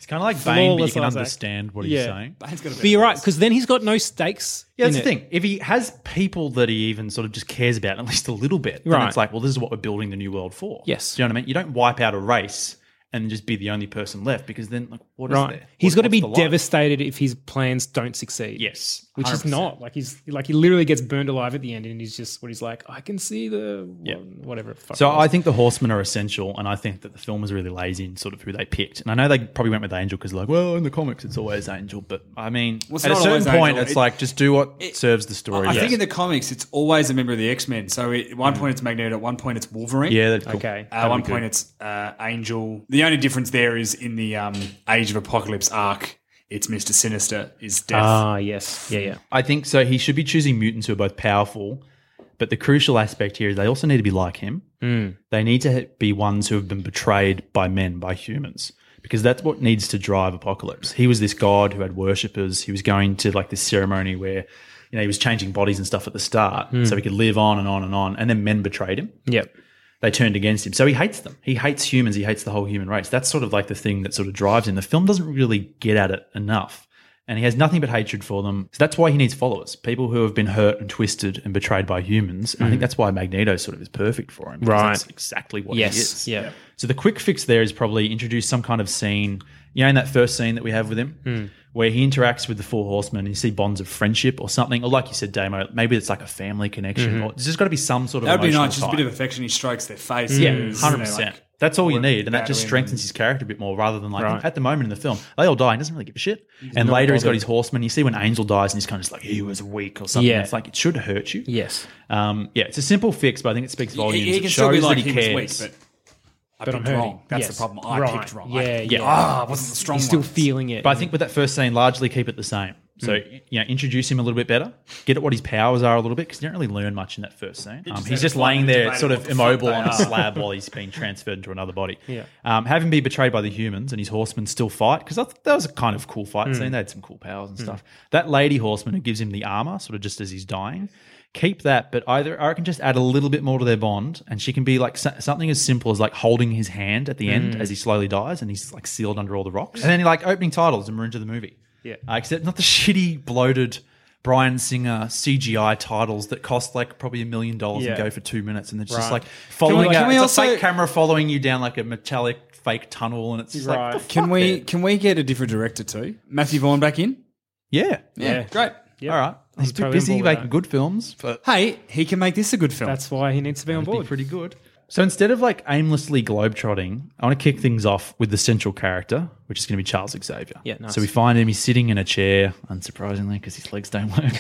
S8: It's kind of like Bane, but you
S10: Flawless
S8: can
S10: Isaac.
S8: understand what he's
S10: Yeah.
S8: saying.
S9: Bane's got a
S10: But
S9: better
S10: you're right,
S9: voice.
S10: because then he's got no stakes.
S8: Yeah,
S10: in
S8: that's the
S10: it.
S8: thing. If he has people that he even sort of just cares about at least a little bit, then
S10: Right.
S8: it's like, well, this is what we're building the new world for.
S10: Yes.
S8: Do you know what I mean? You don't wipe out a race and just be the only person left, because then, like, what is
S10: Right.
S8: there?
S10: He's
S8: What-
S10: got to be
S8: what's the life?
S10: devastated if his plans don't succeed.
S8: Yes,
S10: Which
S8: one hundred
S10: is
S8: percent.
S10: not. Like he's like he literally gets burned alive at the end, and he's just what he's like, I can see the
S8: Yeah.
S10: whatever. Fuck
S8: So
S10: it was.
S8: I think the Horsemen are essential, and I think that the film was really lazy in sort of who they picked. And I know they probably went with Angel because, like, well, in the comics it's always Angel, but I mean,
S9: Well, it's
S8: at a
S9: not
S8: certain
S9: always
S8: point,
S9: Angel.
S8: it's
S9: It-
S8: like just do what
S9: it-
S8: serves the story.
S9: I
S8: yes.
S9: think in the comics, it's always a member of the X-Men. So it, at one point it's Magneto, at one point it's Wolverine.
S8: yeah, that's cool.
S10: Okay.
S9: Uh, at one point it's uh, Angel. The only difference there is in the um, Age of Apocalypse arc, it's Mister Sinister is death.
S10: Ah, yes, yeah, yeah.
S8: I think so. He should be choosing mutants who are both powerful, but the crucial aspect here is they also need to be like him.
S10: Mm.
S8: They need to be ones who have been betrayed by men, by humans, because that's what needs to drive Apocalypse. He was this god who had worshippers. He was going to like this ceremony where, you know, he was changing bodies and stuff at the start so he could live on and on and on. And then men betrayed him.
S10: Yep.
S8: They turned against him. So he hates them. He hates humans. He hates the whole human race. That's sort of like the thing that sort of drives him. The film doesn't really get at it enough. And he has nothing but hatred for them. So that's why he needs followers, people who have been hurt and twisted and betrayed by humans. And I think that's why Magneto sort of is perfect for him. because
S10: Right.
S8: That's exactly what
S10: Yes.
S8: he is.
S10: Yeah.
S8: So the quick fix there is probably introduce some kind of scene, you know, in that first scene that we have with him,
S10: Hmm.
S8: where he interacts with the Four Horsemen and you see bonds of friendship or something. Or like you said, Damo, maybe it's like a family connection.
S10: Mm-hmm.
S8: Or there's just got to be some sort of
S9: that would be
S8: emotional
S9: nice. Just a
S8: tie.
S9: bit of affection. He strokes their face.
S8: Yeah,
S9: and, you know,
S8: hundred percent.
S9: like,
S8: That's all you
S9: work
S8: need, and that just
S9: battling
S8: strengthens his character a bit more. Rather than like
S10: Right.
S8: at the moment in the film, they all die. He doesn't really give a shit. And
S10: not
S8: later he's got
S10: bothered.
S8: his horsemen. You see when Angel dies, and he's kind of just like he was weak or something.
S10: Yeah.
S8: It's like it should hurt you.
S10: Yes.
S8: Um, yeah, it's a simple fix, but I think it speaks
S9: He,
S8: volumes.
S9: he
S8: It
S9: can
S8: shows
S9: still be like
S8: that he
S9: he
S8: cares.
S9: was weak, but I
S10: But I'm
S9: picked
S10: hurting.
S9: wrong. That's
S10: Yes.
S9: the problem. I
S10: Right.
S9: picked wrong.
S10: Yeah,
S9: I,
S10: yeah.
S9: Ah, wasn't the strong
S10: He's still
S9: ones.
S10: feeling it.
S8: But I think with that first scene, largely keep it the same. So you know, introduce him a little bit better, get at what his powers are a little bit, because you don't really learn much in that first scene. Um,
S9: just
S8: he's
S9: have
S8: just
S9: a fun
S8: laying there,
S9: debate
S8: sort
S9: of
S8: of
S9: what the fuck
S8: immobile
S9: they
S8: on a
S9: are.
S8: slab while he's being transferred into another body.
S10: Yeah.
S8: Um, have him be betrayed by the humans and his horsemen still fight, because that, that was a kind of cool fight scene. They had some cool powers and stuff. That lady horseman who gives him the armor, sort of just as he's dying, keep that, but either I reckon just add a little bit more to their bond, and she can be like so- something as simple as like holding his hand at the end as he slowly dies, and he's like sealed under all the rocks, and then like opening titles and we're into the movie.
S10: Yeah.
S8: uh, except not the shitty bloated Bryan Singer C G I titles that cost like probably a million dollars and
S10: Yeah.
S8: go for two minutes, and it's just
S10: Right.
S8: like following.
S9: Can we-
S8: a,
S9: can we
S8: it's
S9: also-
S8: a fake camera following you down like a metallic fake tunnel, and it's just
S10: Right.
S8: like,
S9: Can we can we get a different director too? Matthew Vaughn back in?
S8: yeah,
S10: Yeah.
S9: great.
S10: Yep.
S8: all right.
S10: I'm
S8: He's too
S10: totally on
S8: busy
S10: board with
S8: making
S10: that.
S8: good films, but
S9: Hey, he can make this a good film.
S10: That's why he needs to be on
S8: That'd be
S10: board.
S8: pretty good. So instead of like aimlessly globetrotting, I want to kick things off with the central character, which is going to be Charles Xavier.
S10: Yeah, nice.
S8: So we find him, he's sitting in a chair, unsurprisingly, because his legs don't work.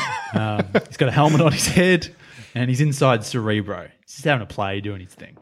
S8: um, he's got a helmet on his head, and he's inside Cerebro. He's just having a play, doing his thing.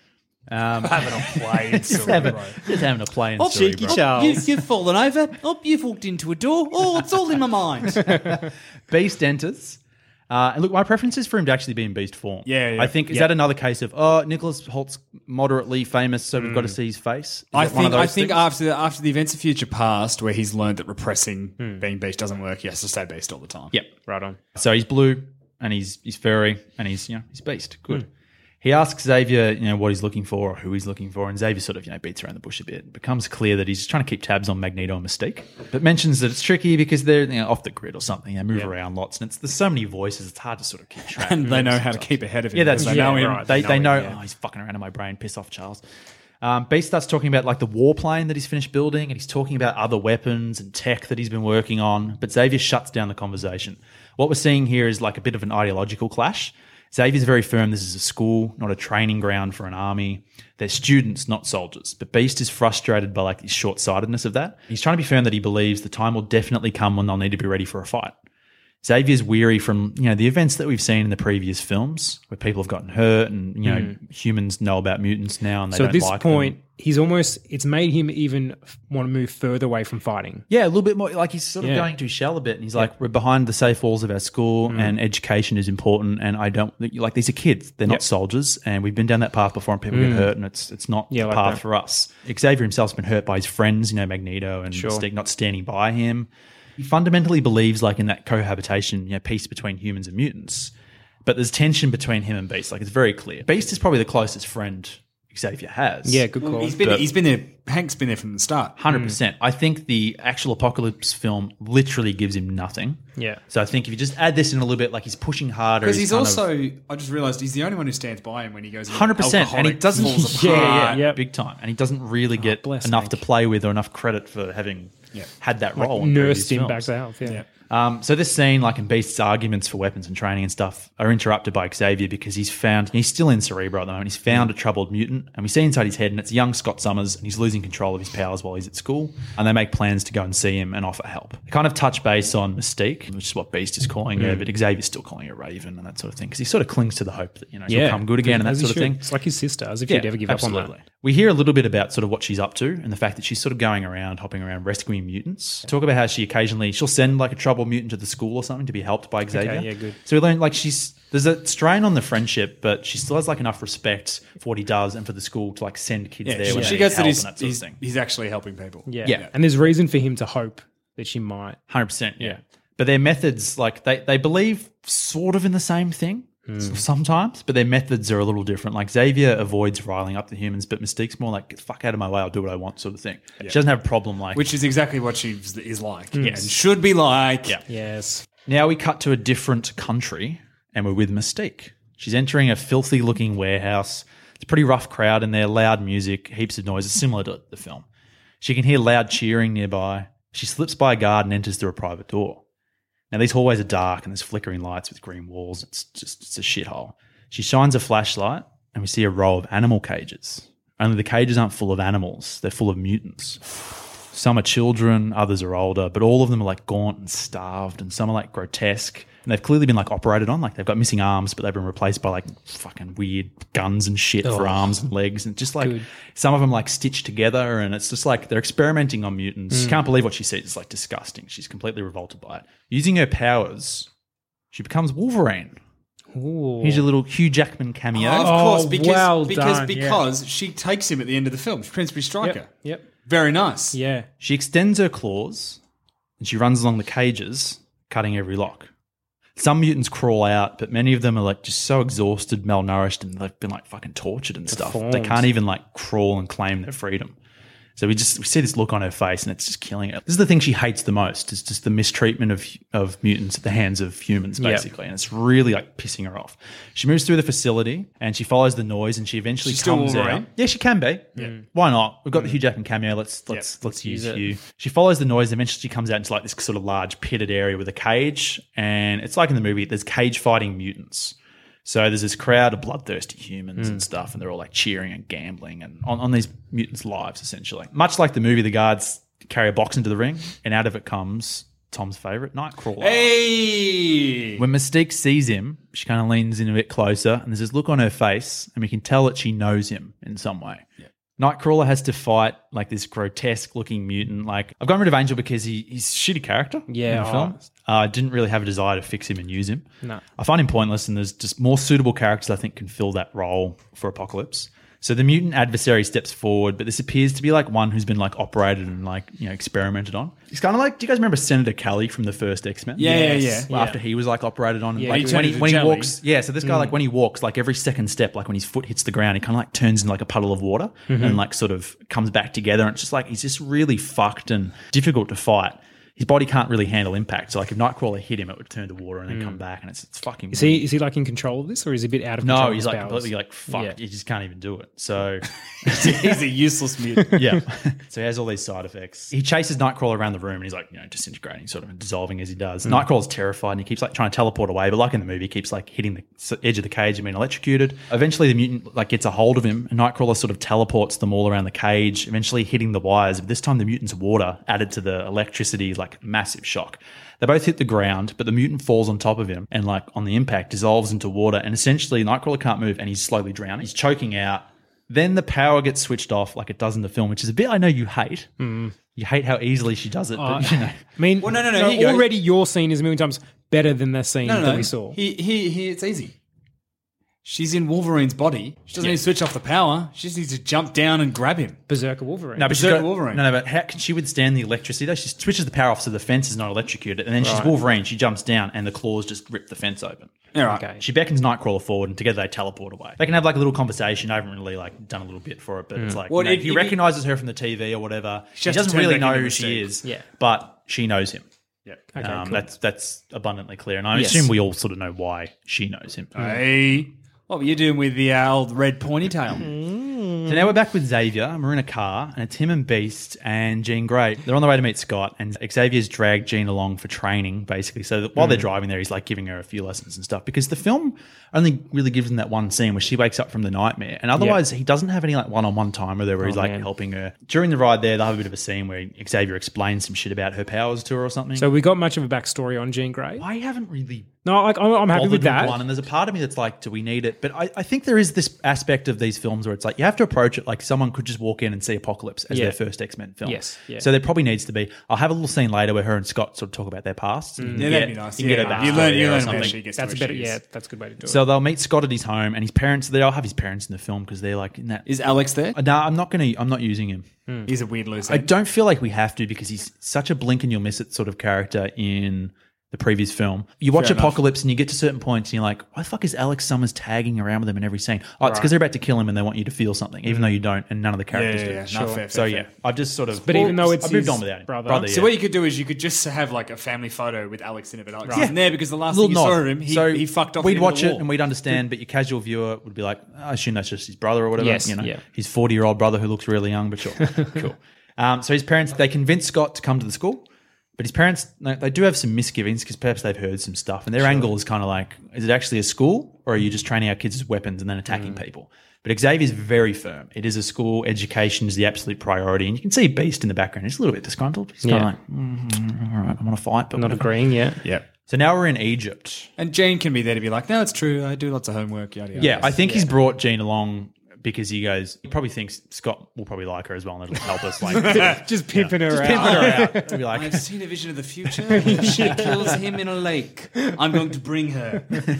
S8: Um,
S9: having a play. in
S8: just, having,
S9: Cerebro.
S8: just having a play in
S9: Oh,
S8: Cerebro.
S10: cheeky Charles.
S9: You, you've fallen over. Oh, you've walked into a door. Oh, it's all in my mind.
S8: Beast enters. Uh, and look, my preference is for him to actually be in Beast form.
S9: Yeah, yeah.
S8: I think, is
S9: Yeah.
S8: that another case of, oh, Nicholas Holt's moderately famous, so we've got to see his face? Is
S9: I
S8: that one of
S9: think I
S8: those
S9: think
S8: things?
S9: after the, after the events of Future Past, where he's learned that repressing being Beast doesn't work, he has to stay Beast all the time.
S8: Yep.
S10: Right on.
S8: So he's blue, and he's he's furry, and he's you know he's Beast. Good. He asks Xavier, you know, what he's looking for or who he's looking for, and Xavier sort of, you know, beats around the bush a bit. It becomes clear that he's trying to keep tabs on Magneto and Mystique, but mentions that it's tricky because they're you know, off the grid or something. They move around lots, and it's there's so many voices, it's hard to sort of keep track.
S9: And they know how to keep ahead of him.
S8: Yeah, that's
S9: because
S8: true.
S9: they know him.
S10: right.
S8: They,
S10: know
S8: they
S10: him,
S8: know,
S10: yeah.
S8: oh, he's fucking around in my brain. Piss off, Charles. Um, Beast starts talking about like the warplane that he's finished building, and he's talking about other weapons and tech that he's been working on. But Xavier shuts down the conversation. What we're seeing here is like a bit of an ideological clash. Xavier's very firm. This is a school, not a training ground for an army. They're students, not soldiers. But Beast is frustrated by like the short-sightedness of that. He's trying to be firm that he believes the time will definitely come when they'll need to be ready for a fight. Xavier's weary from, you know, the events that we've seen in the previous films where people have gotten hurt and, you know, humans know about mutants now and they
S10: So
S8: don't
S10: at this
S8: like
S10: point,
S8: them.
S10: he's almost, it's made him even f- want to move further away from fighting.
S8: Yeah, a little bit more. Like he's sort of
S10: Yeah.
S8: going to his shell a bit, and he's like, "We're behind the safe walls of our school, and education is important. And I don't like these are kids; they're not
S10: Yep.
S8: soldiers, and we've been down that path before, and people get hurt, and it's it's not
S10: Yeah,
S8: the
S10: like
S8: path
S10: that.
S8: for us." Xavier himself's been hurt by his friends, you know, Magneto and
S10: Sure.
S8: Mystique not standing by him. He fundamentally believes like in that cohabitation, you know, peace between humans and mutants. But there's tension between him and Beast. Like it's very clear. Beast is probably the closest friend Xavier has.
S10: Yeah, good call.
S9: Well, he's been
S8: But-
S9: he's been there. Hank's been there from the start.
S8: one hundred percent. I think the actual Apocalypse film literally gives him nothing.
S10: Yeah.
S8: So I think if you just add this in a little bit, like he's pushing harder.
S9: Because he's
S8: kind
S9: also,
S8: of-
S9: I just realised he's the only one who stands by him when he goes.
S8: one hundred percent. And he doesn't.
S9: Falls
S8: Yeah,
S9: apart.
S8: yeah,
S10: Yeah.
S8: big time. And he doesn't really get
S10: bless
S8: enough
S10: Hank.
S8: to play with or enough credit for having had that role. in
S10: Nursed
S8: previous
S10: him
S8: films.
S10: back to health. Yeah.
S8: Um, so this scene, like in Beast's arguments for weapons and training and stuff, are interrupted by Xavier because he's found he's still in Cerebro at the moment. He's found a troubled mutant, and we see inside his head, and it's young Scott Summers, and he's losing control of his powers while he's at school. And they make plans to go and see him and offer help. They kind of touch base on Mystique, which is what Beast is calling her, but Xavier's still calling her Raven and that sort of thing because he sort of clings to the hope that you know she'll
S10: Yeah.
S8: come good again and that
S10: As he
S8: sort of
S10: should.
S8: thing.
S10: It's like his sister, as if
S8: Yeah,
S10: she'd ever give up on
S8: absolutely.
S10: that.
S8: We hear a little bit about sort of what she's up to and the fact that she's sort of going around, hopping around, rescuing mutants. Talk about how she occasionally, she'll send like a troubled mutant to the school or something to be helped by Xavier.
S10: yeah, good.
S8: So we learn like she's, there's a strain on the friendship, but she still has like enough respect for what he does and for the school to like send kids
S9: Yeah,
S8: there.
S9: she,
S8: when
S9: she
S8: they
S9: gets
S8: need
S9: that
S8: help
S9: he's,
S8: and that sort
S9: he's,
S8: of thing.
S9: he's actually helping people.
S10: Yeah.
S8: Yeah.
S10: And there's reason for him to hope that she might.
S8: one hundred percent, yeah. But their methods, like they, they believe sort of in the same thing sometimes, but their methods are a little different. Like Xavier avoids riling up the humans, but Mystique's more like, get the fuck out of my way, I'll do what I want sort of thing. She doesn't have a problem like...
S9: Which is exactly what she is like. And should be like.
S8: Yeah.
S10: Yes.
S8: Now we cut to a different country and we're with Mystique. She's entering a filthy looking warehouse. It's a pretty rough crowd in there, loud music, heaps of noise. It's similar to the film. She can hear loud cheering nearby. She slips by a guard and enters through a private door. Now these hallways are dark and there's flickering lights with green walls. It's just it's a shithole. She shines a flashlight and we see a row of animal cages. Only the cages aren't full of animals. They're full of mutants. Some are children, others are older, but all of them are like gaunt and starved, and some are like grotesque. And they've clearly been like operated on. Like they've got missing arms, but they've been replaced by like fucking weird guns and shit for arms and legs. And just like
S10: Good.
S8: some of them like stitched together. And it's just like they're experimenting on mutants. She can't believe what she sees. It's like disgusting. She's completely revolted by it. Using her powers, she becomes Wolverine.
S10: Ooh.
S8: Here's a little Hugh Jackman cameo.
S9: Of
S10: Oh,
S9: course, because
S10: well
S9: because
S10: done, yeah.
S9: because she takes him at the end of the film. Finsbury Striker.
S10: Yep. Yep.
S9: Very nice.
S10: Yeah.
S8: She extends her claws and she runs along the cages, cutting every lock. Some mutants crawl out, but many of them are like just so exhausted, malnourished, and they've been like fucking tortured and stuff. They
S10: Deformed.
S8: can't even like crawl and claim their freedom. So we just we see this look on her face, and it's just killing her. This is the thing she hates the most: is just the mistreatment of of mutants at the hands of humans,
S10: Yep.
S8: basically. And it's really like pissing her off. She moves through the facility, and she follows the noise, and she eventually
S9: She's still
S8: comes
S9: Wolverine?
S8: out. Yeah, she can be. Yeah. Why not? We've got the Hugh Jackman cameo. Let's let's let's use Hugh. She follows the noise. Eventually, she comes out into like this sort of large pitted area with a cage, and it's like in the movie. There's cage fighting mutants. So there's this crowd of bloodthirsty humans and stuff, and they're all like cheering and gambling and on, on these mutants' lives, essentially. Much like the movie, the guards carry a box into the ring, and out of it comes Tom's favourite, Nightcrawler.
S9: Hey.
S8: When Mystique sees him, she kind of leans in a bit closer, and there's this look on her face, and we can tell that she knows him in some way. Nightcrawler has to fight like this grotesque-looking mutant. Like I've gotten rid of Angel because he, he's a shitty character
S10: Yeah,
S8: in the film.
S10: oh.
S8: Uh, I didn't really have a desire to fix him and use him.
S10: No.
S8: I find him pointless, and there's just more suitable characters I think can fill that role for Apocalypse. So the mutant adversary steps forward, but this appears to be like one who's been like operated and like, you know, experimented on. He's kind of like, do you guys remember Senator Kelly from the first X-Men?
S9: Yeah, yeah, yeah.
S8: Well, after he was like operated on, and,
S10: Yeah,
S8: like
S10: he
S8: when
S9: turned
S8: he
S9: into
S8: when he
S9: jelly.
S8: walks, yeah. So this guy, like when he walks, like every second step, like when his foot hits the ground, he kind of like turns into like a puddle of water and like sort of comes back together. And it's just like he's just really fucked and difficult to fight. His body can't really handle impact. So like if Nightcrawler hit him, it would turn to water and then come back, and it's it's fucking.
S10: Is he is he like in control of this, or is he a bit out of control?
S8: No,
S10: of
S8: he's
S10: his
S8: like
S10: powers?
S8: completely like fucked.
S10: Yeah.
S8: He just can't even do it. So
S9: He's a useless mutant.
S8: yeah. So he has all these side effects. He chases Nightcrawler around the room and he's like, you know, disintegrating, sort of dissolving as he does. Nightcrawler's terrified and he keeps like trying to teleport away, but like in the movie, he keeps like hitting the s- edge of the cage and being electrocuted. Eventually the mutant like gets a hold of him and Nightcrawler sort of teleports them all around the cage, eventually hitting the wires. But this time the mutant's water added to the electricity, like massive shock. They both hit the ground, but the mutant falls on top of him and like on the impact dissolves into water. And essentially Nightcrawler can't move and he's slowly drowning. He's choking out. Then the power gets switched off like it does in the film, which is a bit I know you hate. You hate how easily she does it, but you know.
S10: I mean,
S9: Well, no, no, no, here you go.
S10: already your scene is a million times better than the scene
S9: No, no,
S10: that
S9: no.
S10: we saw.
S9: He, he, he, it's easy. She's in Wolverine's body. She doesn't need to switch off the power. She just needs to jump down and grab him.
S10: Berserker Wolverine.
S8: No, but she's
S9: Berserk
S8: got,
S9: Wolverine.
S8: No, no, but how can she withstand the electricity though? She switches the power off so the fence is not electrocuted, and then she's Wolverine. She jumps down, and the claws just rip the fence open.
S9: All right.
S10: Okay.
S8: She beckons Nightcrawler forward, and together they teleport away. They can have like a little conversation. I haven't really like done a little bit for it, but it's like
S9: Well,
S8: you know,
S9: if-
S8: he
S9: if-
S8: recognizes her from the T V or whatever. She,
S9: has to
S8: doesn't
S9: turn
S8: really
S9: back
S8: know
S9: into
S8: who
S9: the
S8: she
S9: Mystique.
S8: is,
S10: Yeah.
S8: but she knows him.
S9: Yeah.
S10: Okay,
S8: um,
S10: cool.
S8: That's that's abundantly clear, and I
S10: Yes.
S8: assume we all sort of know why she knows him.
S9: Hey, what were you doing with the uh, old red ponytail?
S8: So now we're back with Xavier, and we're in a car, and it's him and Beast and Jean Grey. They're on the way to meet Scott, and Xavier's dragged Jean along for training, basically. So that while they're driving there, he's like giving her a few lessons and stuff, because the film only really gives them that one scene where she wakes up from the nightmare, and otherwise he doesn't have any like one-on-one time with her where he's
S10: Oh,
S8: like
S10: man.
S8: helping her. During the ride there, they'll have a bit of a scene where Xavier explains some shit about her powers to her or something.
S10: So we got much of a backstory on Jean Grey.
S8: I haven't really
S10: No, like I'm, I'm happy
S8: bothered
S10: with that.
S8: one, and there's a part of me that's like, do we need it? But I, I think there is this aspect of these films where it's like you have to approach it like someone could just walk in and see Apocalypse as
S10: Yeah.
S8: their first X-Men film.
S10: Yes, yeah.
S8: So there probably needs to be. I'll have a little scene later where her and Scott sort of talk about their pasts. and you can
S9: Yeah,
S8: get-
S9: that'd be nice.
S8: You can
S9: Yeah,
S8: get a
S9: you
S8: backstory
S9: learn, you
S8: there or
S9: learn
S8: something.
S9: where she gets
S10: That's
S9: to
S10: a
S9: where
S10: better.
S9: she is.
S10: Yeah, that's a good way to do
S8: So
S10: it.
S8: they'll meet Scott at his home, and his parents. They'll have his parents in the film because they're like in that.
S9: Is Alex there?
S8: Uh, no, I'm not going to. I'm not using him.
S9: He's a weird loser.
S8: I don't feel like we have to because he's such a blink and you'll miss it sort of character in the previous film. You watch
S9: Fair enough.
S8: Apocalypse and you get to certain points and you're like, why the fuck is Alex Summers tagging around with him in every scene? Oh, it's because they're about to kill him and they want you to feel something, even though you don't, and none of the
S9: Yeah,
S8: characters
S9: yeah,
S8: do.
S9: yeah.
S10: Sure.
S9: No, fair, fair,
S8: So
S9: fair.
S8: yeah, I've just sort of.
S10: But even though it's
S8: I've moved
S10: his
S8: on without him.
S10: brother.
S9: So what you could do is you could just have like a family photo with Alex in it, but Alex isn't there because the last
S8: Little
S9: thing you
S8: nod.
S9: saw of him, he,
S8: so
S9: he fucked off.
S8: We'd
S9: into
S8: watch
S9: the
S8: it
S9: wall.
S8: and we'd understand, but your casual viewer would be like, I assume that's just his brother or whatever.
S10: Yes,
S8: you know,
S10: yeah.
S8: his forty-year-old brother who looks really young, but sure, cool. Um, so his parents, they convince Scott to come to the school. But his parents, no, they do have some misgivings because perhaps they've heard some stuff. And their angle is kind of like, is it actually a school or are you just training our kids as weapons and then attacking
S10: Mm.
S8: people? But Xavier's very firm. It is a school. Education is the absolute priority. And you can see Beast in the background. He's a little bit disgruntled. He's kind of
S10: Yeah.
S8: like, mm, all right, I want to fight. But
S10: Not
S8: whatever.
S10: agreeing yet.
S9: Yeah.
S8: So now we're in Egypt.
S9: And Jane can be there to be like, no, it's true. I do lots of homework. Yada yada.
S8: Yeah, I think he's brought Jean along because he goes, he probably thinks Scott will probably like her as well and it'll help us. Like,
S10: Just pimping her out.
S8: pimping her out. He'll be like,
S9: I've seen a vision of the future. She kills him in a lake. I'm going to bring her.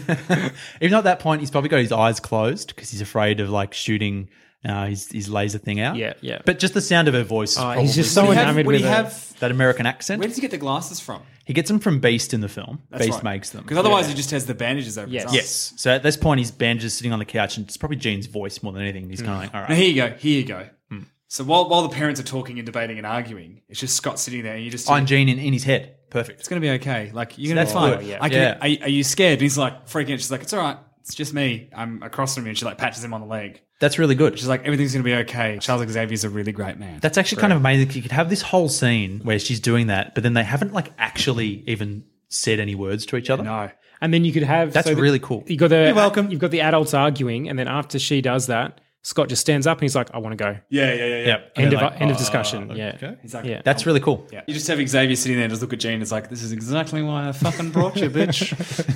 S8: even though at that point he's probably got his eyes closed because he's afraid of like shooting uh, his, his laser thing out.
S10: Yeah, yeah.
S8: But just the sound of her voice. is
S10: Oh,
S8: probably
S10: he's just so
S9: Would he have-
S10: enamored
S9: would
S10: with
S9: he
S10: her.
S9: have-
S8: that American accent.
S9: Where does he get the glasses from?
S8: He gets them from Beast in the film.
S9: That's
S8: Beast
S9: right.
S8: makes them.
S9: Because otherwise he just has the bandages over
S10: Yes.
S9: his eyes.
S8: Yes. So at this point, his bandages sitting on the couch, and it's probably Jean's voice more than anything. And he's kind of like, all
S9: Now
S8: right.
S9: here you go. Here you go. So while while the parents are talking and debating and arguing, it's just Scott sitting there and you just
S8: On Jean in, in his head. Perfect.
S9: it's going to be okay. Like you're
S8: So
S9: going to
S8: that's
S9: be fine.
S8: good.
S10: yeah.
S9: I can,
S8: Yeah.
S9: are, are you scared? And he's like freaking out. She's like, it's all right. It's just me. I'm across from you. And she like patches him on the leg.
S8: That's really good.
S9: She's like, everything's going to be okay. Charles Xavier's a really great man.
S8: That's actually kind of amazing. You could have this whole scene where she's doing that, but then they haven't like actually even said any words to each other.
S9: no.
S10: And then you could have
S8: That's
S10: so the-
S8: really cool.
S10: You got the
S9: You're welcome.
S10: You've got the adults arguing, and then after she does that, Scott just stands up and he's like, "I want to go."
S9: Yeah, yeah, yeah, yeah.
S8: Yep.
S10: End
S8: And
S10: of
S8: they're like,
S10: end of
S8: "Oh,
S10: discussion. Yeah,
S8: okay."
S9: Exactly.
S10: Yeah.
S8: That's really cool.
S9: Yeah. You just have Xavier sitting there and just look at Jean. It's like, this is exactly why I fucking brought you, bitch.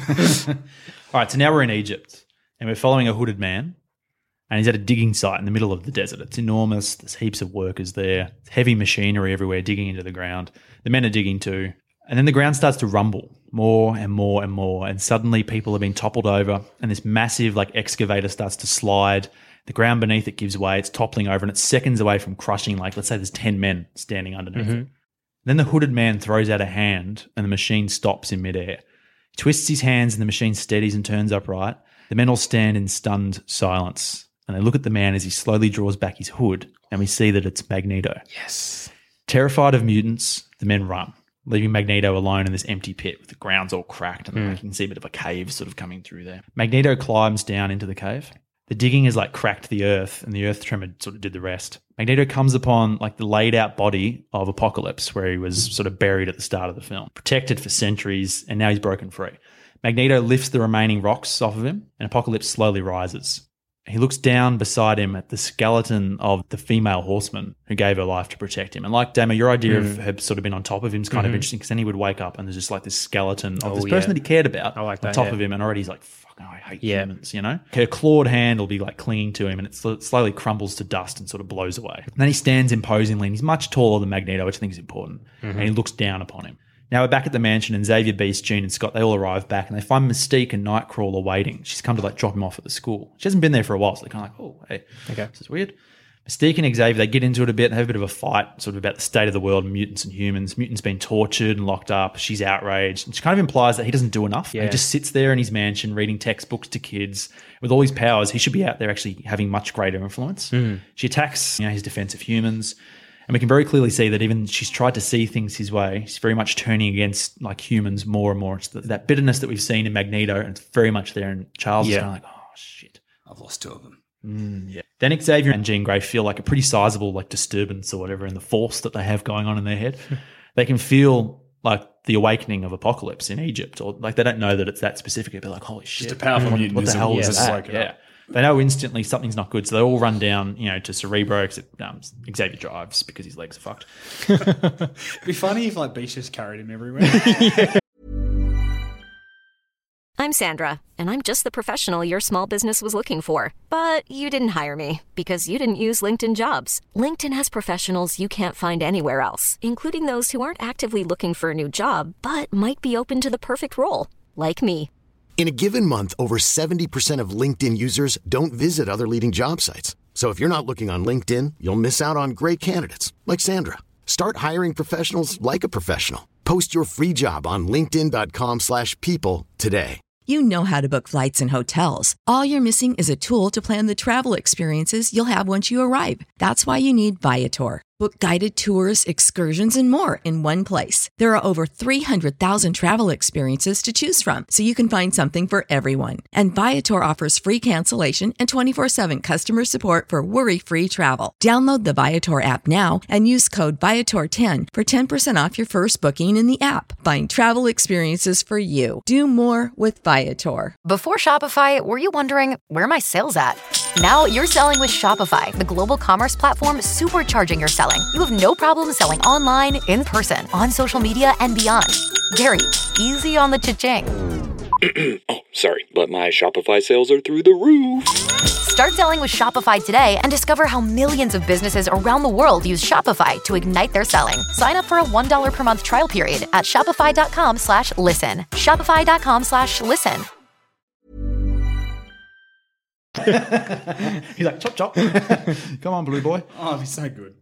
S8: All right, so now we're in Egypt and we're following a hooded man and he's at a digging site in the middle of the desert. It's enormous. There's heaps of workers there. It's heavy machinery everywhere digging into the ground. The men are digging too. And then the ground starts to rumble more and more and more. And suddenly people are being toppled over and this massive like excavator starts to slide. The ground beneath it gives way. It's toppling over and it's seconds away from crushing, like, let's say there's ten men standing underneath it. Then the hooded man throws out a hand and the machine stops in midair. He twists his hands and the machine steadies and turns upright. The men all stand in stunned silence and they look at the man as he slowly draws back his hood and we see that it's Magneto.
S10: yes.
S8: Terrified of mutants, the men run, leaving Magneto alone in this empty pit with the ground's all cracked and like, you can see a bit of a cave sort of coming through there. Magneto climbs down into the cave. The digging has like cracked the earth and the earth tremor sort of did the rest. Magneto comes upon like the laid out body of Apocalypse where he was sort of buried at the start of the film, protected for centuries, and now he's broken free. Magneto lifts the remaining rocks off of him and Apocalypse slowly rises. He looks down beside him at the skeleton of the female horseman who gave her life to protect him. And like, Damo, your idea of her sort of being on top of him is kind of interesting because then he would wake up and there's just like this skeleton of this
S10: Oh,
S8: person
S10: yeah.
S8: that he cared about
S10: I like
S8: on
S10: that,
S8: top
S10: yeah.
S8: of him, and already he's like, fuck, no, I hate
S10: Yeah.
S8: humans, you know? Her clawed hand will be like clinging to him and it sl- slowly crumbles to dust and sort of blows away. And then he stands imposingly and he's much taller than Magneto, which I think is important. And he looks down upon him. Now we're back at the mansion and Xavier, Beast, Jean and Scott, they all arrive back and they find Mystique and Nightcrawler waiting. She's come to like drop him off at the school. She hasn't been there for a while, so they're kind of like, oh, hey,
S10: Okay.
S8: this is weird. Mystique and Xavier, they get into it a bit and have a bit of a fight, sort of about the state of the world, mutants and humans. Mutants being tortured and locked up. She's outraged. And she kind of implies that he doesn't do enough.
S10: Yeah.
S8: He just sits there in his mansion reading textbooks to kids. With all his powers, he should be out there actually having much greater influence.
S10: Mm.
S8: She attacks, you know, his defense of humans. And we can very clearly see that even she's tried to see things his way. She's very much turning against like humans more and more. It's the, that bitterness that we've seen in Magneto, and it's very much there. And Charles
S9: Yeah.
S8: is kind of like, oh, shit.
S9: I've lost two of them.
S8: Mm, yeah. Then Xavier and Jean Grey feel like a pretty sizable like disturbance or whatever in the force that they have going on in their head. They can feel like the awakening of Apocalypse in Egypt, or like they don't know that it's that specific. They're like, holy shit.
S9: Just a powerful
S8: what,
S9: mutant.
S8: what the hell
S9: yeah,
S8: is
S9: just
S8: that?
S9: woke it
S8: Yeah.
S9: up.
S8: They know instantly something's not good, so they all run down, you know, to Cerebro, except um, Xavier drives because his legs are fucked.
S9: It'd be funny if like Beast just carried him everywhere.
S2: I'm Sandra, and I'm just the professional your small business was looking for. But you didn't hire me because you didn't use LinkedIn Jobs. LinkedIn has professionals you can't find anywhere else, including those who aren't actively looking for a new job, but might be open to the perfect role, like me.
S11: In a given month, over seventy percent of LinkedIn users don't visit other leading job sites. So if you're not looking on LinkedIn, you'll miss out on great candidates like Sandra. Start hiring professionals like a professional. Post your free job on linkedin dot com slash people today.
S12: You know how to book flights and hotels. All you're missing is a tool to plan the travel experiences you'll have once you arrive. That's why you need Viator. Book guided tours, excursions, and more in one place. There are over three hundred thousand travel experiences to choose from, so you can find something for everyone. And Viator offers free cancellation and twenty-four seven customer support for worry-free travel. Download the Viator app now and use code Viator ten for ten percent off your first booking in the app. Find travel experiences for you. Do more with Viator.
S13: Before Shopify, were you wondering, where are my sales at? Now you're selling with Shopify, the global commerce platform supercharging your selling. You have no problem selling online, in person, on social media, and beyond. Gary, easy on the cha-ching.
S14: Oh, sorry, but my Shopify sales are through the roof.
S13: Start selling with Shopify today and discover how millions of businesses around the world use Shopify to ignite their selling. Sign up for a one dollar per month trial period at shopify.com slash listen. Shopify.com slash listen.
S8: He's like, chop, chop. Come on, blue boy.
S9: Oh, it'd be so good.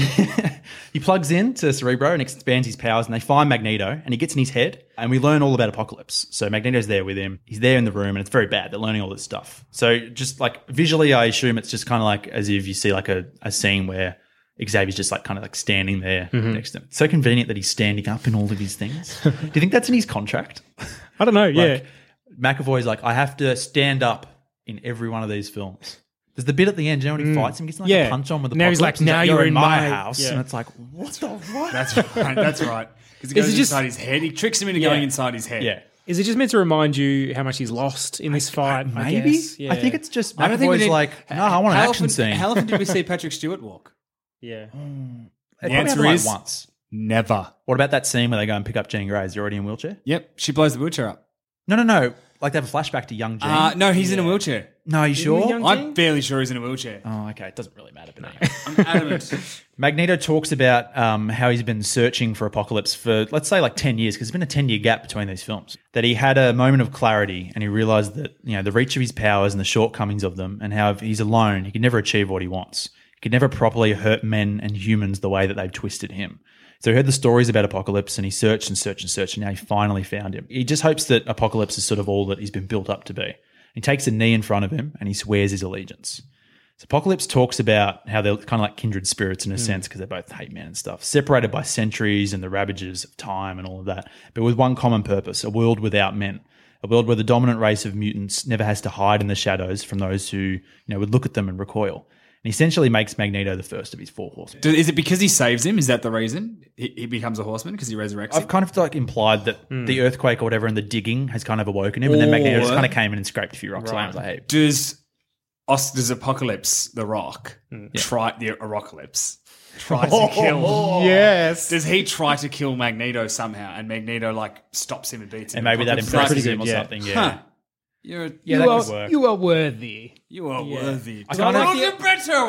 S8: He plugs in to Cerebro and expands his powers, and they find Magneto, and he gets in his head, and we learn all about Apocalypse. So Magneto's there with him. He's there in the room, and it's very bad. They're learning all this stuff. So just like visually, I assume it's just kind of like as if you see like a, a scene where Xavier's just like kind of like standing there
S10: Mhm.
S8: next to him. It's so convenient that he's standing up in all of his things. Do you think that's in his contract?
S10: I don't know.
S8: Like,
S10: Yeah.
S8: McAvoy's like, I have to stand up in every one of these films. There's the bit at the end, you know, when he
S10: Mm.
S8: fights him, he gets like
S10: Yeah.
S8: a punch on with the
S10: Now he's like, now you're in my-
S8: house.
S10: yeah.
S8: And it's like, what the fuck?
S9: That's right. That's right. Because he
S10: Is
S9: goes
S10: it just-
S9: inside his head. He tricks him into
S10: Yeah.
S9: going inside his head.
S8: Yeah.
S10: Is it just meant to remind you how much he's lost in this fight? I
S8: Maybe.
S10: guess?
S8: I think it's just
S9: I don't think we
S8: McAvoy's
S9: need-
S8: like, no, I want an
S9: how
S8: action
S9: often,
S8: scene.
S9: How often did we see Patrick Stewart walk?
S10: Yeah.
S8: It
S9: The
S8: probably
S9: answer
S8: happened, like,
S9: is
S8: once.
S9: never.
S8: What about that scene where they go and pick up Jean Grey? Is he already in a wheelchair?
S9: Yep. She blows the wheelchair up.
S8: No, no, no. Like they have a flashback to young Jean.
S9: Uh, no, he's in a wheelchair.
S8: No, are you sure?
S9: I'm fairly sure he's in a wheelchair.
S8: Oh, okay. It doesn't really matter. But anyway.
S9: I'm adamant.
S8: Magneto talks about um, how he's been searching for Apocalypse for, let's say, like ten years, because there's been a ten-year gap between these films. That he had a moment of clarity and he realized that, you know, the reach of his powers and the shortcomings of them, and how if he's alone, he can never achieve what he wants. He could never properly hurt men and humans the way that they've twisted him. So he heard the stories about Apocalypse and he searched and searched and searched, and now he finally found him. He just hopes that Apocalypse is sort of all that he's been built up to be. He takes a knee in front of him and he swears his allegiance. So Apocalypse talks about how they're kind of like kindred spirits in a
S10: Mm.
S8: sense, because they both hate men and stuff, separated by centuries and the ravages of time and all of that, but with one common purpose: a world without men, a world where the dominant race of mutants never has to hide in the shadows from those who, you know, would look at them and recoil. And he essentially makes Magneto the first of his four horsemen.
S9: Do- Is it because he saves him? Is that the reason he, he becomes a horseman? Because he resurrects
S8: I've
S9: him?
S8: kind of like implied that
S10: Hmm.
S8: the earthquake or whatever and the digging has kind of awoken him, and then Magneto just
S9: Or-
S8: kind of came in and scraped a few rocks away. I was like, hey,
S9: Does Os- does Apocalypse, the Rock,
S10: Hmm.
S9: try the Arocalypse try to kill?
S10: Yes.
S9: Does he try to kill Magneto somehow, and Magneto like stops him and beats him?
S8: and maybe that
S9: Apocalypse
S8: impresses
S9: tries to-
S8: him or
S10: yeah.
S8: something. Yeah.
S9: Huh. You're,
S8: Yeah,
S10: you,
S8: that
S10: are,
S8: could work.
S10: you are worthy.
S9: you are
S10: Yeah.
S9: worthy.
S8: I kind of-
S9: Build a better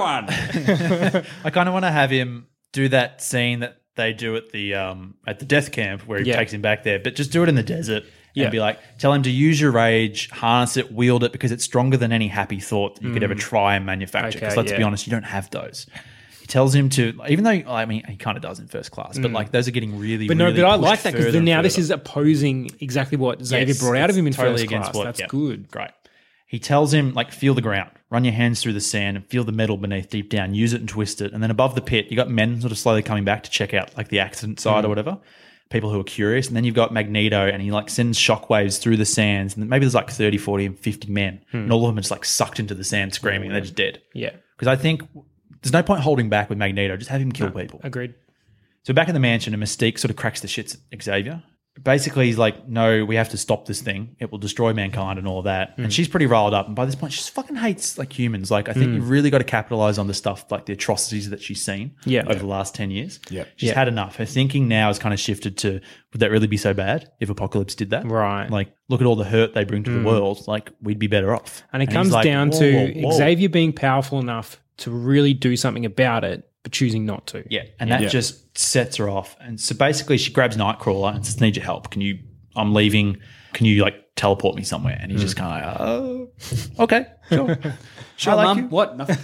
S9: one.
S8: I kind of want to have him do that scene that they do at the um, at the death camp where he
S10: Yeah.
S8: takes him back there, but just do it in the desert
S10: Yeah.
S8: and be like, tell him to use your rage, harness it, wield it, because it's stronger than any happy thought that you could ever try and manufacture. Because
S10: Okay,
S8: let's be
S10: yeah.
S8: honest, you don't have those. He tells him to, even though, I mean, he kind of does in First Class, but like those are getting really,
S10: But no,
S8: really
S10: but I
S8: pushed
S10: like that because
S8: further and
S10: now this
S8: further.
S10: is opposing exactly what Xavier
S8: Yes,
S10: brought out of him in
S8: it's totally
S10: First
S8: against
S10: Class.
S8: what-
S10: That's
S8: yeah.
S10: good.
S8: Great. He tells him, like, feel the ground, run your hands through the sand and feel the metal beneath deep down, use it and twist it. And then above the pit, you got men sort of slowly coming back to check out, like, the accident side
S10: Mm.
S8: or whatever, people who are curious. And then you've got Magneto, and he, like, sends shockwaves through the sands. And maybe there's, like, thirty, forty, and fifty men. And all of them are just, like, sucked into the sand screaming, and they're just dead.
S10: Yeah.
S8: Because I think there's no point holding back with Magneto. Just have him kill people.
S10: Agreed.
S8: So back in the mansion, and Mystique sort of cracks the shits at Xavier. Basically, he's like, no, we have to stop this thing. It will destroy mankind and all that.
S10: Mm.
S8: And she's pretty riled up. And by this point, she just fucking hates like humans. Like, I think
S10: Mm.
S8: you've really got to capitalize on the stuff, like the atrocities that she's seen
S10: Yeah.
S8: over the last ten years.
S9: Yep.
S8: She's
S10: Yeah.
S8: had enough. Her thinking now has kind of shifted to, would that really be so bad if Apocalypse did that?
S10: Right.
S8: Like, look at all the hurt they bring to
S10: Mm.
S8: the world. Like, we'd be better off.
S10: And it
S8: he's
S10: comes
S8: like,
S10: down
S8: whoa,
S10: to
S8: whoa, whoa.
S10: Xavier being powerful enough to really do something about it, but choosing not to.
S8: Yeah, and that
S10: Yeah.
S8: just sets her off. And so basically, she grabs Nightcrawler and says, "Need your help? Can you? I'm leaving. Can you like teleport me somewhere?" And he's just kind of like, "Oh, okay, sure,
S9: Sure,
S8: I like
S9: Mum.
S8: you."
S9: What? Nothing.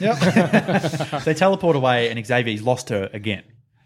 S8: So they teleport away, and Xavier's lost her again.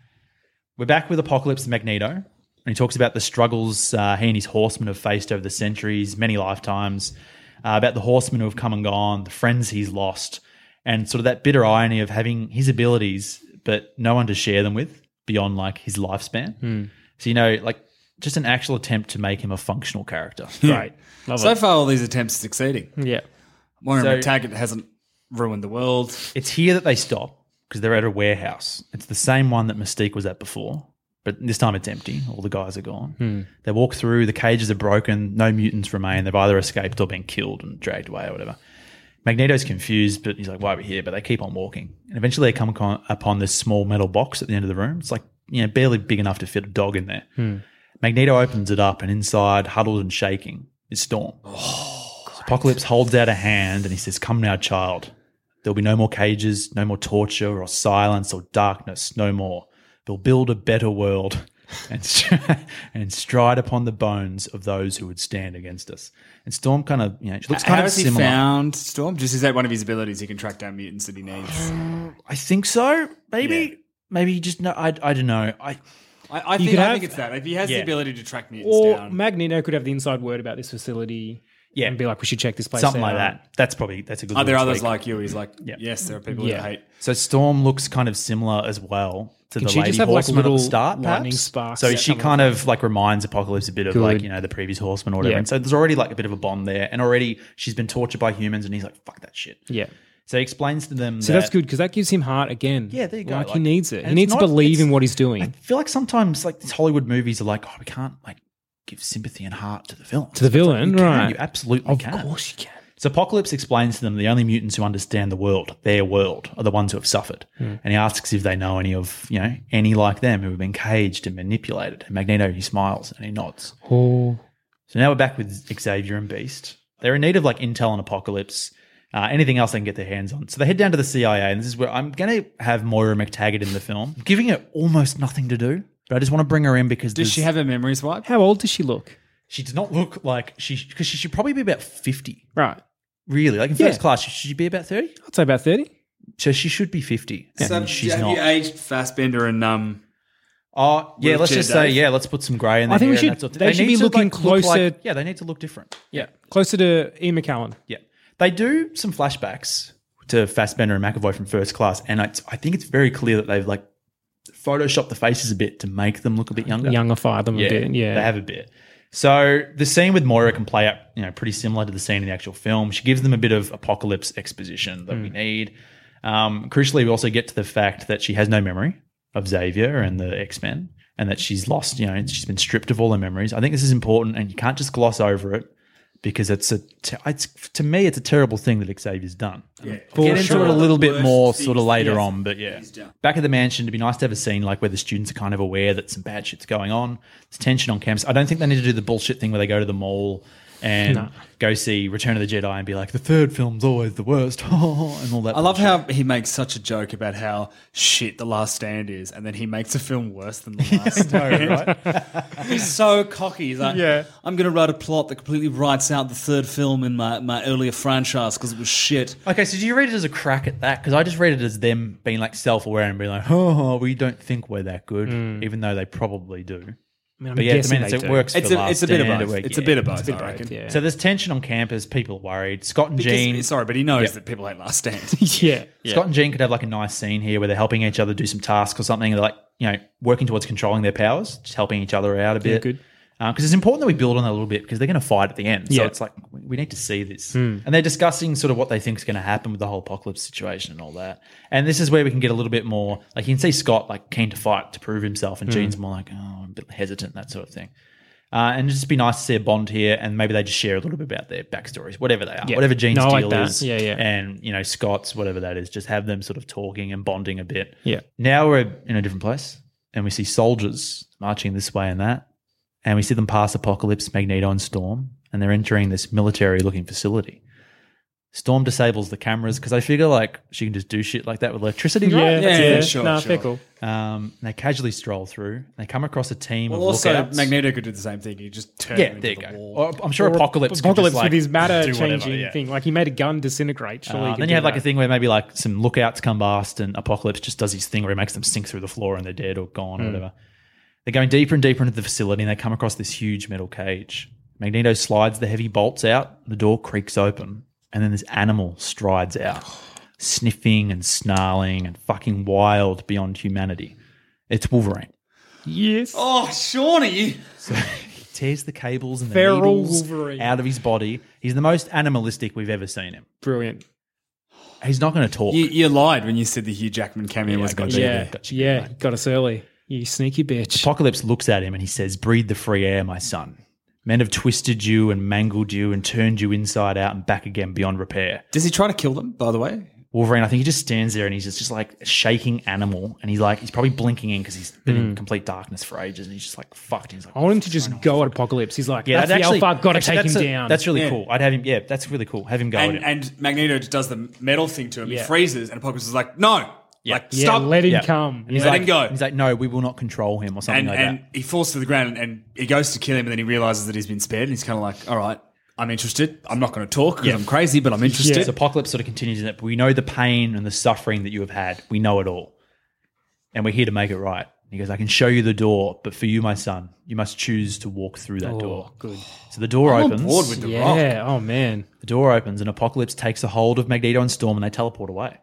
S8: We're back with Apocalypse and Magneto, and he talks about the struggles uh, he and his horsemen have faced over the centuries, many lifetimes, uh, about the horsemen who have come and gone, the friends he's lost, and sort of that bitter irony of having his abilities, but no one to share them with beyond like his lifespan.
S10: Hmm.
S8: So, you know, like just an actual attempt to make him a functional character.
S10: Right. Love
S9: so
S10: it.
S9: far, all these attempts are succeeding.
S10: Yeah.
S9: Moira
S8: So-
S9: McTaggart hasn't ruined the world.
S8: It's here that they stop because they're at a warehouse. It's the same one that Mystique was at before, but this time it's empty. All the guys are gone.
S10: Hmm.
S8: They walk through, the cages are broken, no mutants remain. They've either escaped or been killed and dragged away or whatever. Magneto's confused, but he's like, why are we here? But they keep on walking. And eventually they come con- upon this small metal box at the end of the room. It's like, you know, barely big enough to fit a dog in there.
S10: Hmm.
S8: Magneto opens it up, and inside, huddled and shaking, is Storm.
S10: Oh,
S8: Apocalypse holds out a hand and he says, "Come now, child. There'll be no more cages, no more torture or silence or darkness, no more. They'll build a better world and, str- and stride upon the bones of those who would stand against us." And Storm kind of, you know, she looks
S9: How
S8: kind of
S9: has he
S8: similar.
S9: found Storm? Just is that one of his abilities? He can track down mutants that he needs.
S8: I think so. Maybe, maybe just no. I, I don't know. I,
S9: I, I,
S10: You
S9: think,
S10: could
S9: I
S10: have-
S9: think it's that. If he has
S8: Yeah.
S9: the ability to track mutants
S10: Or
S9: down.
S10: Magneto could have the inside word about this facility.
S8: Yeah.
S10: And be like, we should check this place
S8: something
S10: out.
S8: like that. That's probably that's a good.
S9: Are there
S8: little
S9: others
S8: tweak.
S9: like you? He's like,
S8: Yeah.
S9: yes, there are people
S10: Yeah.
S9: who hate.
S8: So Storm looks kind of similar as well to
S10: Can
S8: the
S10: she
S8: Lady
S10: just have, like,
S8: Horseman at
S10: little
S8: the start,
S10: lightning
S8: perhaps?
S10: sparks
S8: So
S10: that
S8: she
S10: come
S8: kind of like reminds Apocalypse a bit of
S10: Good.
S8: like, you know, the previous Horseman or whatever.
S10: Yeah.
S8: And so there's already like a bit of a bond there, and already she's been tortured by humans, and he's like, "Fuck that shit."
S10: Yeah.
S8: So he explains to them.
S10: So
S8: that,
S10: that's good because that gives him heart again.
S8: Yeah, there you go.
S10: Like, he
S8: Like-
S10: needs it.
S8: and
S10: He
S8: it's
S10: needs
S8: not-
S10: to believe
S8: it's-
S10: in what he's doing.
S8: I feel like sometimes like these Hollywood movies are like, "Oh, we can't like give sympathy and heart to the villain."
S10: To the villain,
S8: you can,
S10: right.
S8: You absolutely
S10: Of
S8: can.
S10: course you can.
S8: So Apocalypse explains to them the only mutants who understand the world, their world, are the ones who have suffered.
S10: Hmm.
S8: And he asks if they know any of, you know, any like them who have been caged and manipulated. And Magneto, he smiles and he nods.
S10: Oh.
S8: So now we're back with Xavier and Beast. They're in need of like intel on Apocalypse, uh, anything else they can get their hands on. So they head down to the C I A, and this is where I'm going to have Moira McTaggart in the film, giving her almost nothing to do. But I just want to bring her in because
S9: Does
S8: there's-
S9: she have her memories wiped?
S10: How old does she look?
S8: she does not look like she, because she should probably be about fifty.
S10: Right.
S8: Really, like in
S10: Yeah.
S8: first class, should she be about thirty?
S10: I'd say about thirty.
S8: So she should be fifty.
S9: So
S8: And she's
S9: have
S8: not.
S9: you aged Fassbender and um?
S8: Oh, yeah, let's
S9: Wheelchair
S8: just say,
S9: Dave?
S8: yeah, let's put some grey in there.
S10: I think we
S8: and
S10: should-
S8: that sort of-
S10: they should
S8: need
S10: be
S8: to,
S10: looking
S8: like, look
S10: closer-
S8: like- yeah, they need to look different.
S10: Yeah. Closer to Ian McKellen.
S8: Yeah. They do some flashbacks to Fassbender and McAvoy from First Class, and it's, I think it's very clear that they've like photoshopped the faces a bit to make them look a bit younger.
S10: Youngify them
S8: Yeah,
S10: a bit. Yeah.
S8: they have a bit. So the scene with Moira can play out, you know, pretty similar to the scene in the actual film. She gives them a bit of Apocalypse exposition that we need. Um, crucially, we also get to the fact that she has no memory of Xavier and the X-Men, and that she's lost, you know, she's been stripped of all her memories. I think this is important, and you can't just gloss over it because it's a, te- it's to me, it's a terrible thing that Xavier's done.
S9: Yeah.
S8: We'll get into
S10: sure.
S8: it a little bit
S9: Worst
S8: more
S9: things
S8: sort of later
S9: yes.
S8: on, but yeah.
S9: He's done.
S8: Back at the mansion, it'd be nice to have a scene like where the students are kind of aware that some bad shit's going on. There's tension on campus. I don't think they need to do the bullshit thing where they go to the mall and
S10: No.
S8: go see Return of the Jedi and be like, the third film's always the worst, and all that.
S9: I love how he makes such a joke about how shit The Last Stand is, and then he makes a film worse than The Last Stand.
S8: right?
S9: He's so cocky. He's like,
S10: Yeah.
S9: I'm going to write a plot that completely writes out the third film in my, my earlier franchise because it was shit.
S8: Okay, so do you read it as a crack at that? Because I just read it as them being like self-aware and being like, oh, we don't think we're that good, even though they probably do.
S10: I mean, I'm
S8: But yeah, I
S10: guessing
S8: mean,
S10: they
S8: it's, it
S10: do.
S8: works for
S9: It's
S8: The
S9: a,
S8: Last
S9: it's a bit of
S8: Stand,
S9: both.
S8: it works-
S9: It's a
S8: yeah.
S9: bit of both,
S10: It's a bit
S9: I
S10: of
S9: reckon.
S10: both, yeah.
S8: So there's tension on campus, people are worried. Scott and
S9: Because-
S8: Jean...
S9: sorry, but he knows
S8: Yeah.
S9: that people hate Last Stand.
S10: yeah.
S8: Scott and Jean could have like a nice scene here where they're helping each other do some tasks or something. They're like, you know, working towards controlling their powers, just helping each other out a bit.
S10: good.
S8: Because it's important that we build on that a little bit because they're going to fight at the end. So
S10: Yeah.
S8: it's like, we we need to see this. And they're discussing sort of what they think is going to happen with the whole apocalypse situation and all that. And this is where we can get a little bit more, like you can see Scott like keen to fight to prove himself and Jean's more like, oh, I'm a bit hesitant, that sort of thing. Uh, and it'd just be nice to see a bond here, and maybe they just share a little bit about their backstories, whatever they are,
S10: Yeah.
S8: whatever Jean's
S10: No, I like
S8: deal
S10: that.
S8: is,
S10: Yeah, yeah.
S8: and you know Scott's, whatever that is. Just have them sort of talking and bonding a bit.
S10: Yeah.
S8: Now we're in a different place, and we see soldiers marching this way and that, and we see them pass Apocalypse, Magneto, and Storm, and they're entering this military-looking facility. Storm disables the cameras because I figure like she can just do shit like that with electricity,
S10: Yeah,
S8: right?
S10: yeah,
S9: yeah,
S10: yeah.
S9: sure,
S10: Nah,
S9: sure.
S10: fair cool.
S8: Um, they casually stroll through. They come across a team
S9: Well,
S8: of
S9: also,
S8: lookouts.
S9: Magneto could do the same thing. He just turn
S8: Yeah,
S9: him
S8: there
S9: into
S8: you
S9: the
S8: go.
S9: wall.
S8: Or I'm sure
S10: Or
S8: Apocalypse, could
S10: Apocalypse
S8: just, like,
S10: with his matter
S8: do whatever,
S10: changing
S8: yeah.
S10: thing. Like he made a gun disintegrate. Surely
S8: Uh,
S10: he
S8: then
S10: could
S8: you
S10: do
S8: have like
S10: that.
S8: a thing where maybe like some lookouts come past and Apocalypse just does his thing where he makes them sink through the floor and they're dead or gone
S10: Hmm.
S8: or whatever. They're going deeper and deeper into the facility and they come across this huge metal cage. Magneto slides the heavy bolts out, the door creaks open, and then this animal strides out, sniffing and snarling and fucking wild beyond humanity. It's Wolverine.
S10: Yes.
S9: Oh, Shawnee!
S8: So he tears the cables and the
S10: Feral
S8: needles
S10: Wolverine.
S8: out of his body. He's the most animalistic we've ever seen him.
S10: Brilliant.
S8: He's not going to talk.
S9: You, you lied when you said the Hugh Jackman cameo
S8: Yeah,
S9: was
S8: I
S9: going
S8: got
S9: to
S8: you.
S9: be
S10: Yeah.
S9: there.
S8: Got you,
S10: Yeah.
S8: mate.
S10: Got us early. You sneaky bitch.
S8: Apocalypse looks at him and he says, "Breathe the free air, my son. Men have twisted you and mangled you and turned you inside out and back again beyond repair."
S9: Does he try to kill them, by the way?
S8: Wolverine, I think he just stands there and he's just, just like a shaking animal. And he's like, he's probably blinking in because he's been in complete darkness for ages. And he's just like, fucked. He's like,
S10: I want him to just go at Apocalypse. He's like,
S8: yeah,
S10: that's
S8: I'd
S10: the
S8: actually-
S10: alpha. Got to
S8: actually,
S10: take him
S8: that's a-
S10: down.
S8: That's really
S9: Yeah.
S8: cool. I'd have him, yeah, that's really cool. Have him go
S9: And,
S8: at him.
S9: and Magneto just does the metal thing to him.
S10: Yeah.
S9: He freezes, and Apocalypse is like, no! Like,
S10: yeah,
S9: stop!
S10: let him
S8: Yeah.
S10: come.
S8: And he's
S9: Let
S8: like,
S9: him go.
S8: He's like, no, we will not control him or something
S9: and
S8: like
S9: and
S8: that.
S9: he falls to the ground, and, and he goes to kill him, and then he realizes that he's been spared, and he's kind of like, all right, I'm interested. I'm not going to talk because
S8: Yeah.
S9: I'm crazy, but I'm interested.
S8: So Apocalypse sort of continues in that. We know the pain and the suffering that you have had. We know it all. And we're here to make it right. He goes, I can show you the door, but for you, my son, you must choose to walk through that
S10: Oh,
S8: door.
S10: good.
S8: So the door
S9: I'm on
S8: opens.
S9: board with the Rock.
S10: Yeah. Oh, man.
S8: The door opens and Apocalypse takes a hold of Magneto and Storm and they teleport away.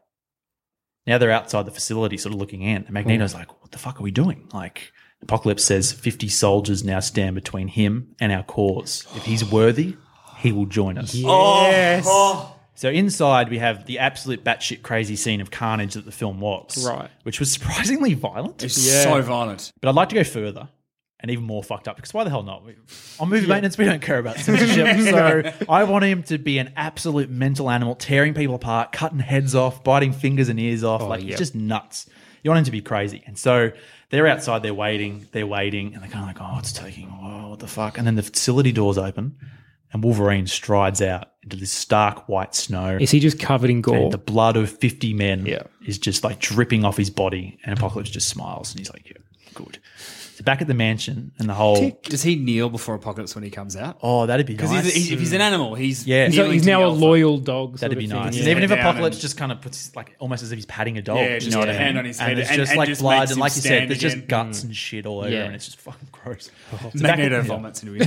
S8: Now they're outside the facility sort of looking in. And Magneto's like, what the fuck are we doing? Like, Apocalypse says fifty soldiers now stand between him and our cause. If he's worthy, he will join us.
S10: Yes.
S9: Oh,
S8: So inside we have the absolute batshit crazy scene of carnage that the film was.
S10: Right.
S8: Which was surprisingly violent.
S9: it's
S10: Yeah.
S9: so violent.
S8: But I'd like to go further and even more fucked up because why the hell not? We- On movie maintenance, we don't care about censorship. So I want him to be an absolute mental animal, tearing people apart, cutting heads off, biting fingers and ears off. like,
S10: yeah.
S8: he's just nuts. You want him to be crazy. And so they're outside, they're waiting, they're waiting, and they're kind of like, oh, it's taking a while, what the fuck? And then the facility doors open and Wolverine strides out into this stark white snow.
S10: Is he just covered in gore?
S8: And the blood of fifty men
S10: Yeah.
S8: is just like dripping off his body. And Apocalypse just smiles and he's like, yeah, good. So back at the mansion and the whole.
S9: Does he kneel before Apocalypse when he comes out?
S8: Oh, that'd be
S9: Because
S8: nice.
S9: he's, he's, if he's an animal, he's
S8: Yeah.
S10: He's,
S9: kneeling
S10: he's
S9: to
S10: now
S9: the
S10: a
S9: alpha.
S10: loyal dog. sort
S8: That'd
S10: of
S8: be
S10: thing.
S8: nice.
S10: Yeah.
S8: And even if
S9: Down
S8: Apocalypse
S9: and-
S8: just kind of puts like almost as if he's patting a dog.
S9: Yeah,
S8: you
S9: just
S8: know what
S9: a
S8: I
S9: hand
S8: mean?
S9: on his
S8: and
S9: head
S8: it's
S9: and-
S8: just
S9: and
S8: like
S9: just
S8: blood.
S9: makes
S8: And
S9: him
S8: like you said,
S9: stand
S8: there's just
S9: again.
S8: guts and shit all over
S10: Yeah.
S8: and it's just fucking gross. So back
S9: Magneto
S8: at-
S9: vomits into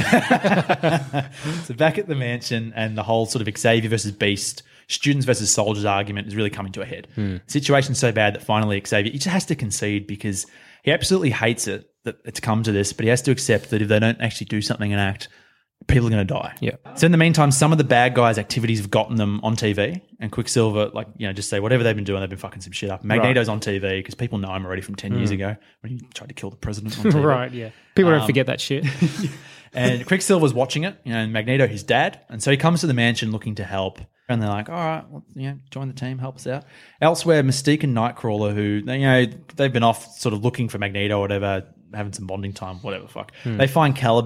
S9: his
S8: So back at the mansion and the whole sort of Xavier versus Beast, students versus soldiers argument is really coming to a head. The situation's so bad that finally Xavier he just has to concede because he absolutely hates it that it's come to this, but he has to accept that if they don't actually do something and act, people are going to die.
S10: Yeah.
S8: So in the meantime, some of the bad guys' activities have gotten them on T V, and Quicksilver, like you know, just say whatever they've been doing, they've been fucking some shit up. Magneto's on T V because people know him already from ten years ago when he tried to kill the president on T V.
S10: Right, yeah. People don't
S8: Um,
S10: forget that shit.
S8: And Quicksilver's watching it, you know, and Magneto, his dad. And so he comes to the mansion looking to help. And they're like, all right, well, you know, join the team, help us out. Elsewhere, Mystique and Nightcrawler, who, they, you know, they've been off sort of looking for Magneto or whatever, having some bonding time, whatever, fuck. They find Caliban,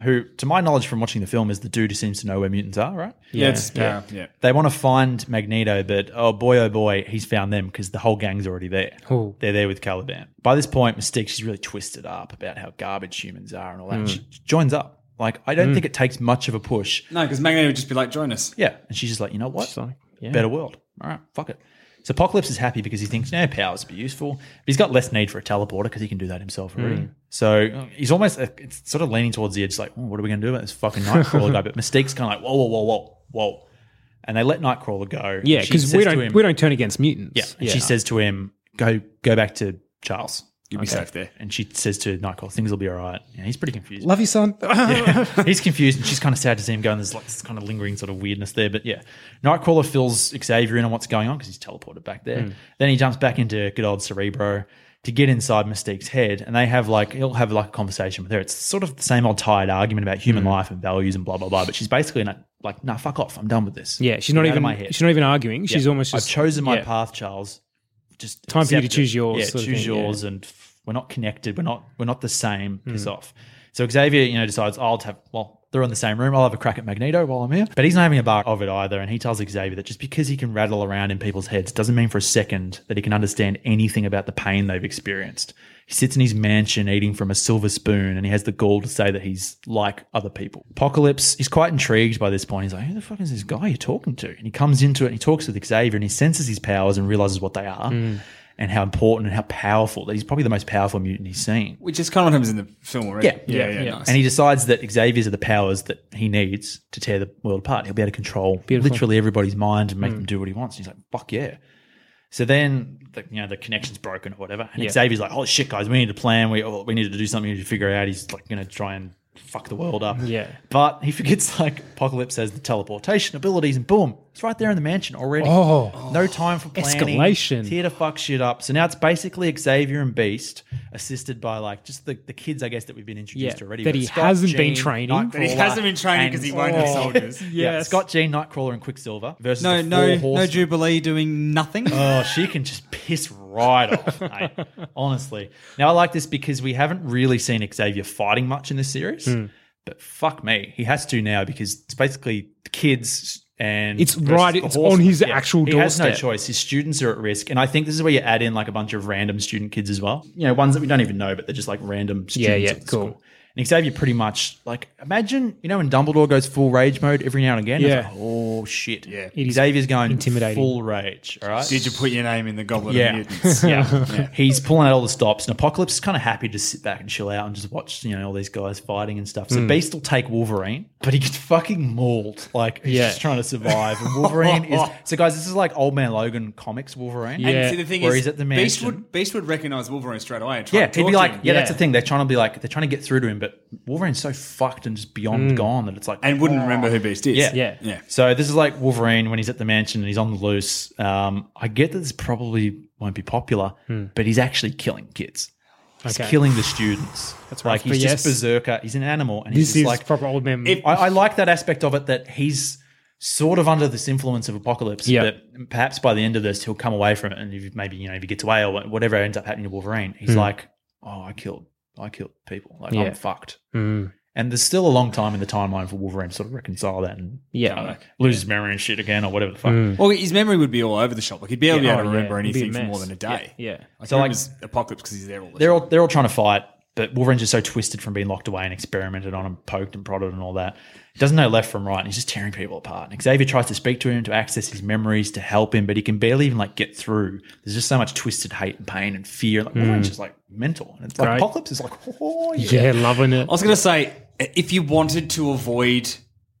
S8: who, to my knowledge from watching the film, is the dude who seems to know where mutants are, right?
S9: Yeah, it's power. Yeah.
S8: They want to find Magneto, but oh boy, oh boy, he's found them because the whole gang's already there.
S10: Oh.
S8: They're there with Caliban. By this point, Mystique, she's really twisted up about how garbage humans are and all that.
S9: Mm.
S8: She joins up. Like, I don't
S9: Mm.
S8: think it takes much of a push.
S9: No, because Magneto would just be like, join us.
S8: Yeah. And she's just like, you know what?
S10: like, yeah.
S8: Better world. All right, fuck it. So Apocalypse is happy because he thinks, no, powers would be useful. But he's got less need for a teleporter because he can do that himself already.
S10: Mm.
S8: So he's almost, uh, it's sort of leaning towards the edge, like, oh, what are we going to do about this fucking Nightcrawler guy? But Mystique's kind of like, whoa, whoa, whoa, whoa, whoa. And they let Nightcrawler go.
S10: Yeah,
S8: She
S10: because
S8: says
S10: we
S8: to
S10: don't
S8: him-
S10: we don't turn against mutants.
S8: Yeah, and she says to him, go go back to Charles.
S9: You'll be safe there.
S8: And she says to Nightcrawler, things will be all right. Yeah, he's pretty confused.
S10: Love you, son.
S8: Yeah. He's confused, and she's kind of sad to see him go, and there's like this kind of lingering sort of weirdness there. But yeah, Nightcrawler fills Xavier in on what's going on because he's teleported back there.
S10: Mm.
S8: Then he jumps back into good old Cerebro to get inside Mystique's head, and they have like he'll have like a conversation with her. It's sort of the same old tired argument about human
S10: Mm.
S8: life and values and blah blah blah. But she's basically not, like, nah, fuck off. I'm done with this.
S10: Yeah, she's
S8: Get
S10: not
S8: out of
S10: even
S8: my head.
S10: she's not even arguing. She's
S8: Yeah.
S10: almost just
S8: I've chosen my
S10: yeah.
S8: path, Charles. Just
S10: Time for you to
S8: accept it.
S10: choose yours
S8: Yeah,
S10: sort of
S8: choose
S10: thing, yeah.
S8: yours, and f- we're not connected. We're not. We're not the same. Piss
S10: Mm.
S8: off. So Xavier, you know, decides I'll have. Well, they're in the same room. I'll have a crack at Magneto while I'm here. But he's not having a bar of it either. And he tells Xavier that just because he can rattle around in people's heads doesn't mean for a second that he can understand anything about the pain they've experienced. He sits in his mansion eating from a silver spoon, and he has the gall to say that he's like other people. Apocalypse, he's quite intrigued by this point. He's like, who the fuck is this guy you're talking to? And he comes into it and he talks with Xavier and he senses his powers and realizes what they are
S10: Mm.
S8: and how important and how powerful. That he's probably the most powerful mutant he's seen.
S9: Which is kind of what happens in the film already.
S8: Yeah,
S9: yeah, yeah. Nice.
S8: And he decides that Xavier's are the powers that he needs to tear the world apart. He'll be able to control
S10: Beautiful.
S8: literally everybody's mind and make
S10: Mm.
S8: them do what he wants. And he's like, fuck yeah. So then, the, you know, the connection's broken or whatever. And
S10: Yeah.
S8: Xavier's like, holy shit, guys, we need a plan. We, oh, we need to do something. We need to figure it out. He's like going to try and fuck the world up.
S10: Yeah.
S8: But he forgets, like, Apocalypse has the teleportation abilities, and boom, it's right there in the mansion already.
S10: Oh.
S8: No time for planning.
S10: Escalation.
S8: It's here to fuck shit up. So now it's basically Xavier and Beast, assisted by, like, just the, the kids, I guess, that we've been introduced
S10: Yeah,
S8: to already.
S10: that
S8: But
S10: he
S8: Scott,
S10: hasn't been
S8: Jean,
S10: training.
S9: That he
S8: Nightcrawler,
S9: hasn't been training
S8: and-
S9: 'cause he won't have soldiers.
S8: Yeah,
S10: Yes.
S8: Scott, Jean, Nightcrawler, and Quicksilver versus
S9: No,
S8: the
S9: no,
S8: four
S9: no
S8: horsemen.
S9: Jubilee doing nothing.
S8: Oh, she can just piss right off, mate. Honestly. Now, I like this because we haven't really seen Xavier fighting much in this series.
S10: Hmm.
S8: But fuck me, he has to now because it's basically the kids and
S10: It's
S8: versus
S10: right,
S8: the
S10: it's
S8: horsemen.
S10: on his actual
S8: He has no
S10: doorstep.
S8: choice. His students are at risk, and I think this is where you add in like a bunch of random student kids as well. You know, ones that we don't even know, but they're just like random students.
S10: Yeah, yeah,
S8: at the
S10: cool.
S8: school. And Xavier pretty much like imagine you know when Dumbledore goes full rage mode every now and again.
S10: Yeah.
S8: It's like, oh shit.
S9: Yeah.
S10: It is
S8: Xavier's going
S10: intimidating.
S8: full rage. All right.
S9: Did you put your name in the Goblet
S8: Yeah.
S9: of Mutants?
S8: yeah.
S9: Yeah.
S8: He's pulling out all the stops, and Apocalypse is kind of happy to sit back and chill out and just watch, you know, all these guys fighting and stuff. So
S10: Mm.
S8: Beast will take Wolverine, but he gets fucking mauled. Like he's
S10: Yeah.
S8: just trying to survive. And Wolverine is so guys, this is like Old Man Logan comics Wolverine.
S10: Yeah.
S9: And see, the thing
S8: Where
S9: is,
S8: he's at the
S9: Beast
S8: mansion.
S9: would, Beast would recognize Wolverine straight away. And try
S8: Yeah,
S9: to
S8: he'd be
S9: talk
S8: like,
S9: to him.
S8: yeah, that's
S10: Yeah.
S8: the thing. They're trying to be like, they're trying to get through to him, but Wolverine's so fucked and just beyond gone that it's like,
S9: And wouldn't
S8: oh.
S9: remember who Beast is.
S8: Yeah.
S10: Yeah.
S9: Yeah.
S8: So this is like Wolverine when he's at the mansion and he's on the loose. Um, I get that this probably won't be popular, but he's actually killing kids. He's
S10: Okay.
S8: killing the students.
S10: That's
S8: like
S10: rough,
S8: he's
S10: but
S8: just
S10: yes.
S8: berserker. He's an animal, and he's
S10: This
S8: just
S10: is
S8: like.
S10: proper old man.
S9: If-
S8: I, I like that aspect of it that he's sort of under this influence of Apocalypse.
S10: Yeah.
S8: But perhaps by the end of this, he'll come away from it, and if maybe you know if he gets away or whatever ends up happening to Wolverine, he's
S10: Hmm.
S8: like, "Oh, I killed, I killed people. Like
S10: Yeah.
S8: I'm fucked."
S10: Mm.
S8: And there's still a long time in the timeline for Wolverine to sort of reconcile that and
S10: Yeah.
S8: uh, lose his memory and shit again or whatever the fuck.
S10: Mm.
S9: Well, his memory would be all over the shop. Like he'd be able to, be
S10: Yeah.
S9: able to
S10: Oh,
S9: remember
S10: yeah. It'd be a
S9: anything for
S10: mess.
S9: more than a day.
S10: Yeah.
S9: Like,
S8: So,
S9: so
S8: like-
S9: like Apocalypse because he's there all the
S8: They're
S9: time.
S8: all they're all trying to fight, but Wolverine's just so twisted from being locked away and experimented on and poked and prodded and all that. He doesn't know left from right, and he's just tearing people apart. And Xavier tries to speak to him to access his memories to help him, but he can barely even like get through. There's just so much twisted hate and pain and fear. Like Wolverine's just like mental. And it's like
S10: Great.
S8: Apocalypse is like, oh yeah.
S10: Yeah, loving it.
S9: I was going to say, if you wanted to avoid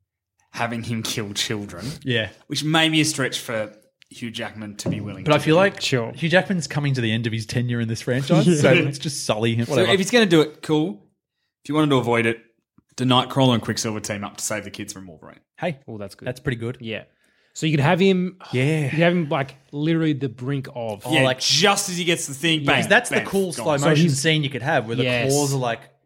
S9: having him kill children,
S8: Yeah.
S9: which may be a stretch for Hugh Jackman to be willing
S8: But
S9: to
S8: I feel
S9: do.
S8: like
S10: Sure.
S8: Hugh Jackman's coming to the end of his tenure in this franchise, so let's just sully him.
S9: So
S8: Whatever.
S9: if he's going to do it, cool. If you wanted to avoid it, the Nightcrawler and Quicksilver team up to save the kids from Wolverine.
S8: hey,
S10: Oh, that's good.
S8: that's pretty good.
S10: Yeah. So you could have him.
S8: Yeah.
S10: You could have him like literally the brink of.
S9: yeah,
S8: like-
S9: like just as he gets the thing, bang,
S8: Because that's
S9: bang,
S8: the cool
S9: gone.
S8: slow
S10: So
S8: motion
S10: he's-
S8: scene you could have where the
S10: Yes.
S8: claws are like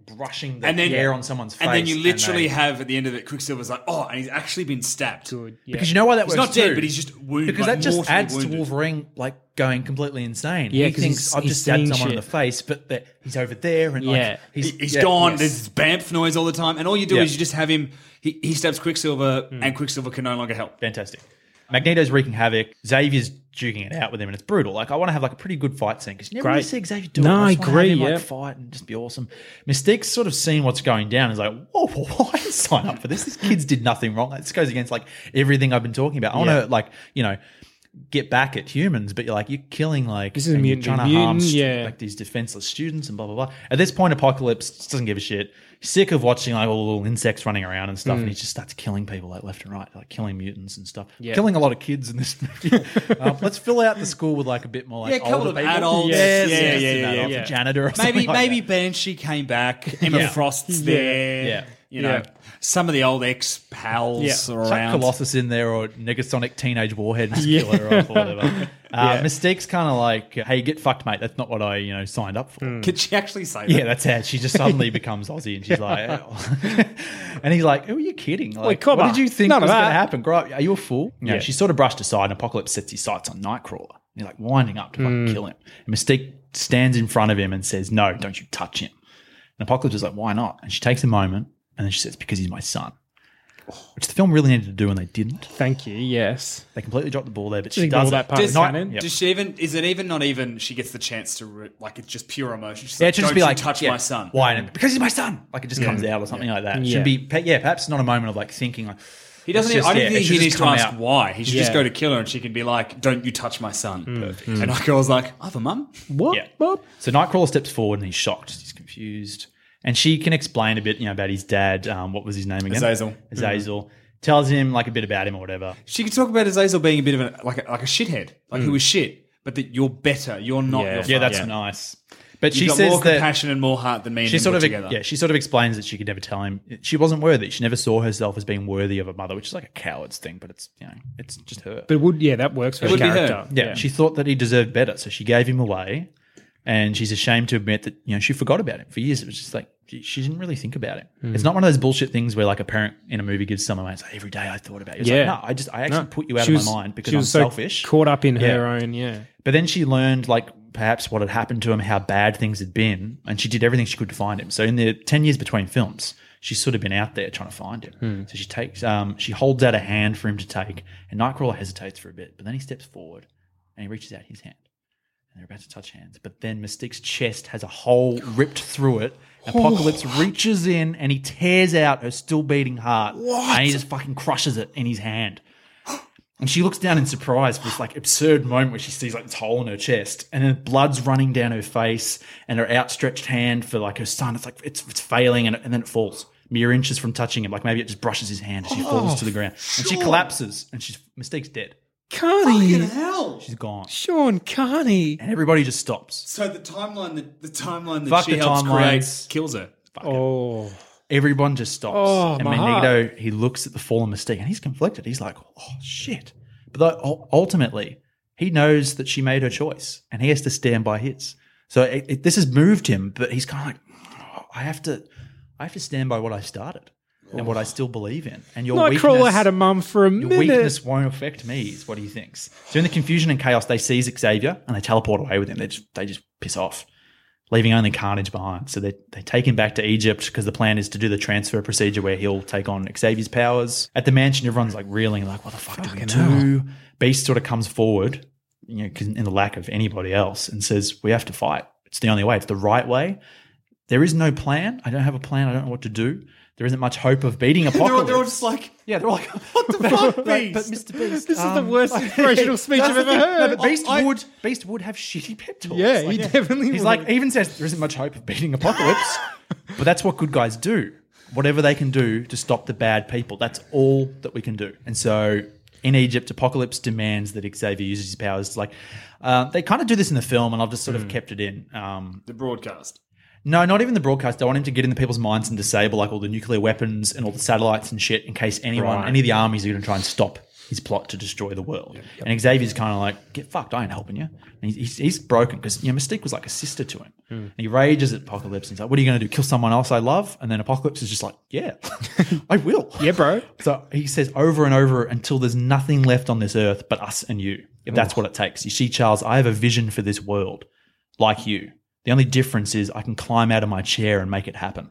S8: brushing the
S9: And then-
S8: hair on someone's face.
S9: And then you literally
S8: they-
S9: have at the end of it, Quicksilver's like, oh, and he's actually been stabbed.
S10: Good. Yeah.
S8: Because you know why that
S9: He's
S8: works
S9: not dead,
S8: too?
S9: but he's just wounded.
S8: Because
S9: like,
S8: that just
S9: mortally
S8: adds
S9: wounded.
S8: to Wolverine like going completely insane.
S10: Yeah,
S8: he
S10: 'cause
S8: thinks
S10: he's-
S8: I've
S10: he's
S8: just stabbed
S10: seeing
S8: someone in
S10: shit.
S8: the face, but that he's over there and
S10: Yeah.
S8: like he's,
S9: He- He's
S8: yeah,
S9: gone.
S8: yes.
S9: There's this bamf noise all the time, and all you do
S8: Yeah.
S9: is you just have him. He, he stabs Quicksilver,
S10: Hmm.
S9: and Quicksilver can no longer help.
S8: Fantastic. Magneto's wreaking havoc. Xavier's duking it out with him, and it's brutal. Like I want to have like a pretty good fight scene because you never really
S10: Great.
S8: see Xavier do
S10: No,
S8: it.
S10: I
S8: just wanna have
S10: agree,
S8: him, like,
S10: yeah.
S8: fight and just be awesome. Mystique's sort of seen what's going down. Is like, whoa, whoa, whoa, I didn't sign up for this. These kids did nothing wrong. This goes against like everything I've been talking about. I want
S10: Yeah.
S8: to like you know get back at humans, but you're like you're killing like
S10: This is a
S8: and you're
S10: mutant,
S8: trying to harm
S10: mutant,
S8: stu-
S10: yeah.
S8: like these defenseless students and blah blah blah. At this point, Apocalypse just doesn't give a shit. He's sick of watching like all the little insects running around and stuff,
S10: Mm.
S8: and he just starts killing people like left and right, like killing mutants and stuff.
S10: Yeah.
S8: Killing a lot of kids in this movie. um, let's fill out the school with like a bit more like
S9: Yeah, a couple
S8: older
S9: of
S8: people.
S9: adults.
S8: Yes,
S9: Yeah,
S8: yes,
S9: yeah,
S8: an
S9: yeah,
S8: adult,
S9: yeah.
S8: a janitor or something
S9: Maybe
S8: like
S9: maybe
S8: that.
S9: Banshee came back. Emma
S8: Yeah.
S9: Frost's
S10: Yeah.
S9: there.
S8: Yeah.
S9: You know,
S10: Yeah.
S9: some of the old ex pals
S10: Yeah.
S9: are
S8: Chuck
S9: around.
S8: Colossus in there or Negasonic Teenage Warhead and
S10: Yeah.
S8: kill her off or whatever. Uh,
S10: Yeah.
S8: Mystique's kind of like, hey, get fucked, mate. That's not what I, you know, signed up for.
S9: Could she actually say that?
S8: Yeah, that's how she just suddenly becomes Aussie, and she's like, oh. and he's like, "Who are you kidding? Like,
S10: come
S8: what
S10: on.
S8: did you think
S10: None of
S8: was going to
S10: that."
S8: happen? Grow up. Are you a fool?" You know,
S10: Yeah.
S8: she's sort of brushed aside, and Apocalypse sets his sights on Nightcrawler. And he's like winding up to fucking kill him. And Mystique stands in front of him and says, "No, don't you touch him." And Apocalypse is like, "Why not?" And she takes a moment, and then she says, "Because he's my son." Which the film really needed to do, and they didn't.
S10: Thank you. Yes.
S8: They completely dropped the ball there, but
S10: Just
S8: she
S10: ignore
S8: does
S10: that
S8: it.
S10: part of
S9: Does,
S10: the canon.
S8: Yep.
S9: does she even? Is it even not even? She gets the chance to re- like it's just pure emotion. She's
S8: Yeah,
S9: like,
S8: it should
S9: don't
S8: just be
S9: you
S8: like,
S9: touch
S8: yeah,
S9: my son.
S8: Why? And because he's my son. Like it just comes out or something like that. It
S10: Yeah.
S8: should be, pe- yeah, perhaps not a moment of like thinking like,
S9: He doesn't.
S8: It's
S9: Even,
S8: just-
S9: I don't
S8: yeah, it
S9: think
S8: should
S9: he
S8: just
S9: needs to
S8: come
S9: ask
S8: out.
S9: why. He should just
S10: Yeah.
S9: go to kill her, and she can be like, "Don't you touch my son."
S8: Mm.
S9: Perfect. And Nightcrawler's like, "I have a mum."
S10: What?
S8: Yeah.
S10: What?
S8: So Nightcrawler steps forward and he's shocked. He's confused. And she can explain a bit, you know, about his dad. Um, what was his name again?
S9: Azazel.
S8: Azazel. Tells him like a bit about him or whatever.
S9: She could talk about Azazel being a bit of a like a, like a shithead, like who was shit, but that you're better. You're not.
S10: Yeah.
S9: Your
S8: Yeah,
S9: father.
S8: that's nice. But
S9: You've
S8: she
S9: got
S8: says
S9: more
S8: that
S9: compassion and more heart than me.
S8: she
S9: and
S8: sort
S9: them
S8: of
S9: put together.
S8: yeah, she sort of explains that she could never tell him she wasn't worthy. She never saw herself as being worthy of a mother, which is like a coward's thing, but it's you know, it's just her.
S10: But it would yeah, that works for
S9: It
S10: the
S9: would be her.
S10: character.
S8: Yeah, she thought that he deserved better, so she gave him away, and she's ashamed to admit that you know she forgot about him for years. It was just like she, she didn't really think about him.
S10: Hmm.
S8: It's not one of those bullshit things where like a parent in a movie gives someone it's like every day I thought about you. It's
S10: Yeah.
S8: like, no, I just I actually
S10: No.
S8: put you out
S10: She
S8: of
S10: was-
S8: my mind because
S10: she
S8: I'm
S10: was so
S8: selfish.
S10: caught up in
S8: Yeah.
S10: her own, yeah.
S8: But then she learned like perhaps what had happened to him, how bad things had been, and she did everything she could to find him. So in the ten years between films, she's sort of been out there trying to find him.
S10: Hmm.
S8: So she takes, um, she holds out a hand for him to take, and Nightcrawler hesitates for a bit, but then he steps forward and he reaches out his hand, and they're about to touch hands. But then Mystique's chest has a hole ripped through it. Apocalypse reaches in and he tears out her still beating heart, and he just fucking crushes it in his hand. And she looks down in surprise for this like absurd moment where she sees like this hole in her chest, and then blood's running down her face, and her outstretched hand for like her son. It's like it's it's failing, and, and then it falls mere inches from touching him. Like maybe it just brushes his hand as she falls to the ground, and she collapses, and she's Mystique's dead.
S10: Carney.
S9: hell.
S8: She's gone,
S10: Sean Carney.
S8: and everybody just stops.
S9: So the timeline, the, the timeline that
S8: Fuck
S9: she
S8: the
S9: helps
S8: timelines.
S9: create, kills her.
S10: Oh.
S8: Everyone just stops,
S10: Oh,
S8: and
S10: my
S8: Magneto he looks at the fallen Mystique, and he's conflicted. He's like, "Oh shit!" But ul- ultimately, he knows that she made her choice, and he has to stand by his. So it, it, this has moved him, but he's kind of like, oh, "I have to, I have to stand by what I started and what I still believe in." And your
S10: Nightcrawler
S8: weakness,
S10: had a mum for a
S8: your
S10: minute.
S8: weakness won't affect me, is what he thinks. So in the confusion and chaos, they seize Xavier and they teleport away with him. They just, they just piss off, leaving only Carnage behind. So they, they take him back to Egypt because the plan is to do the transfer procedure where he'll take on Xavier's powers. At the mansion, everyone's like reeling, like, what the fuck do we do? Beast sort of comes forward, you know, 'cause in the lack of anybody else, and says, we have to fight. It's the only way. It's the right way. There is no plan. I don't have a plan. I don't know what to do. There isn't much hope of beating
S9: They're all,
S8: Apocalypse.
S9: they're all just like,
S8: yeah, they're all like,
S9: what the fuck,
S8: but,
S9: Beast?
S8: but Mister Beast,
S10: This is the
S8: um,
S10: worst inspirational speech
S8: that's
S10: I've
S8: the
S10: ever
S8: thing.
S10: heard.
S8: No, but Beast
S9: I-
S8: would Beast would have shitty pep talks.
S10: Yeah, he definitely
S8: He's
S10: would.
S8: like even says there isn't much hope of beating Apocalypse, but that's what good guys do. Whatever they can do to stop the bad people, that's all that we can do. And so in Egypt, Apocalypse demands that Xavier uses his powers. Like uh, they kind of do this in the film, and I've just sort of kept it in. Um,
S9: the broadcast.
S8: no, not even the broadcast. I want him to get into people's minds and disable like all the nuclear weapons and all the satellites and shit in case anyone,
S10: Right.
S8: any of the armies are going to try and stop his plot to destroy the world. Yep. And Xavier's kind of like, get fucked, I ain't helping you. And he's, he's, he's broken because, you know, Mystique was like a sister to him. Mm. And he rages at Apocalypse. And he's like, what are you going to do, kill someone else I love? And then Apocalypse is just like, yeah, I will.
S10: Yeah, bro.
S8: So he says over and over until there's nothing left on this earth but us and you, if that's oh. what it takes. You see, Charles, I have a vision for this world like you. The only difference is I can climb out of my chair and make it happen.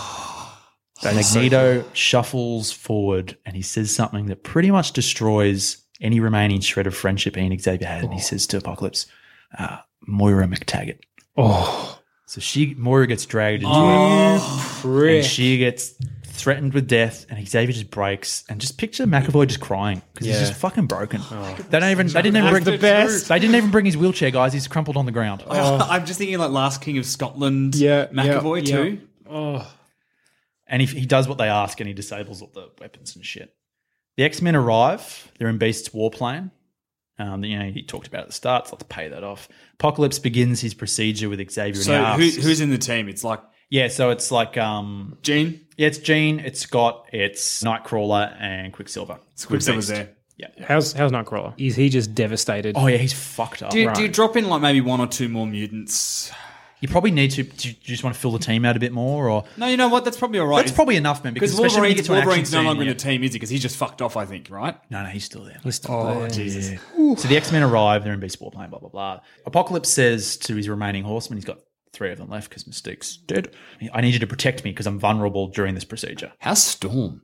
S8: So Magneto so cool. shuffles forward and he says something that pretty much destroys any remaining shred of friendship he and Xavier had. Oh. And he says to Apocalypse, uh, Moira McTaggart.
S10: Oh.
S8: So she Moira gets dragged into
S10: oh,
S8: it. And she gets threatened with death and Xavier just breaks. And just picture McAvoy just crying because yeah. he's just fucking broken. Oh. They don't even they didn't even bring
S10: the best.
S8: They didn't even bring his wheelchair, guys. He's crumpled on the ground.
S9: Oh. I'm just thinking like Last King of Scotland
S10: yeah,
S9: McAvoy
S10: yeah,
S9: too.
S10: Yeah. Oh.
S8: And he, he does what they ask and he disables all the weapons and shit. The X-Men arrive. They're in Beast's warplane. Um, you know, he talked about at the start, so let's pay that off. Apocalypse begins his procedure with Xavier.
S9: So
S8: and
S9: who,
S8: asks,
S9: who's in the team? It's like...
S8: Yeah, so it's like... Um,
S9: Jean?
S8: Yeah, it's Jean, it's Scott, it's Nightcrawler and Quicksilver.
S9: It's Quicksilver's there.
S8: Yeah.
S10: How's how's Nightcrawler? Is he just devastated?
S8: Oh, yeah, he's fucked up.
S9: Do you,
S8: right.
S9: do you drop in like maybe one or two more mutants...
S8: You probably need to. Do you just want to fill the team out a bit more, or
S9: no? You know what? That's probably all right.
S8: That's probably enough, man. Because
S9: Wolverine's,
S8: when you get to
S9: Wolverine's no
S8: scene,
S9: longer
S8: yeah.
S9: in the team, is he? Because he's just fucked off. I think, right?
S8: No, no, he's still there.
S10: He's still
S9: oh,
S10: there.
S9: Jesus.
S8: Yeah. So the X-Men arrive. They're in Beast Warplane. Blah blah blah. Apocalypse says to his remaining horsemen, he's got three of them left because Mystique's dead. I need you to protect me because I'm vulnerable during this procedure.
S9: How's Storm?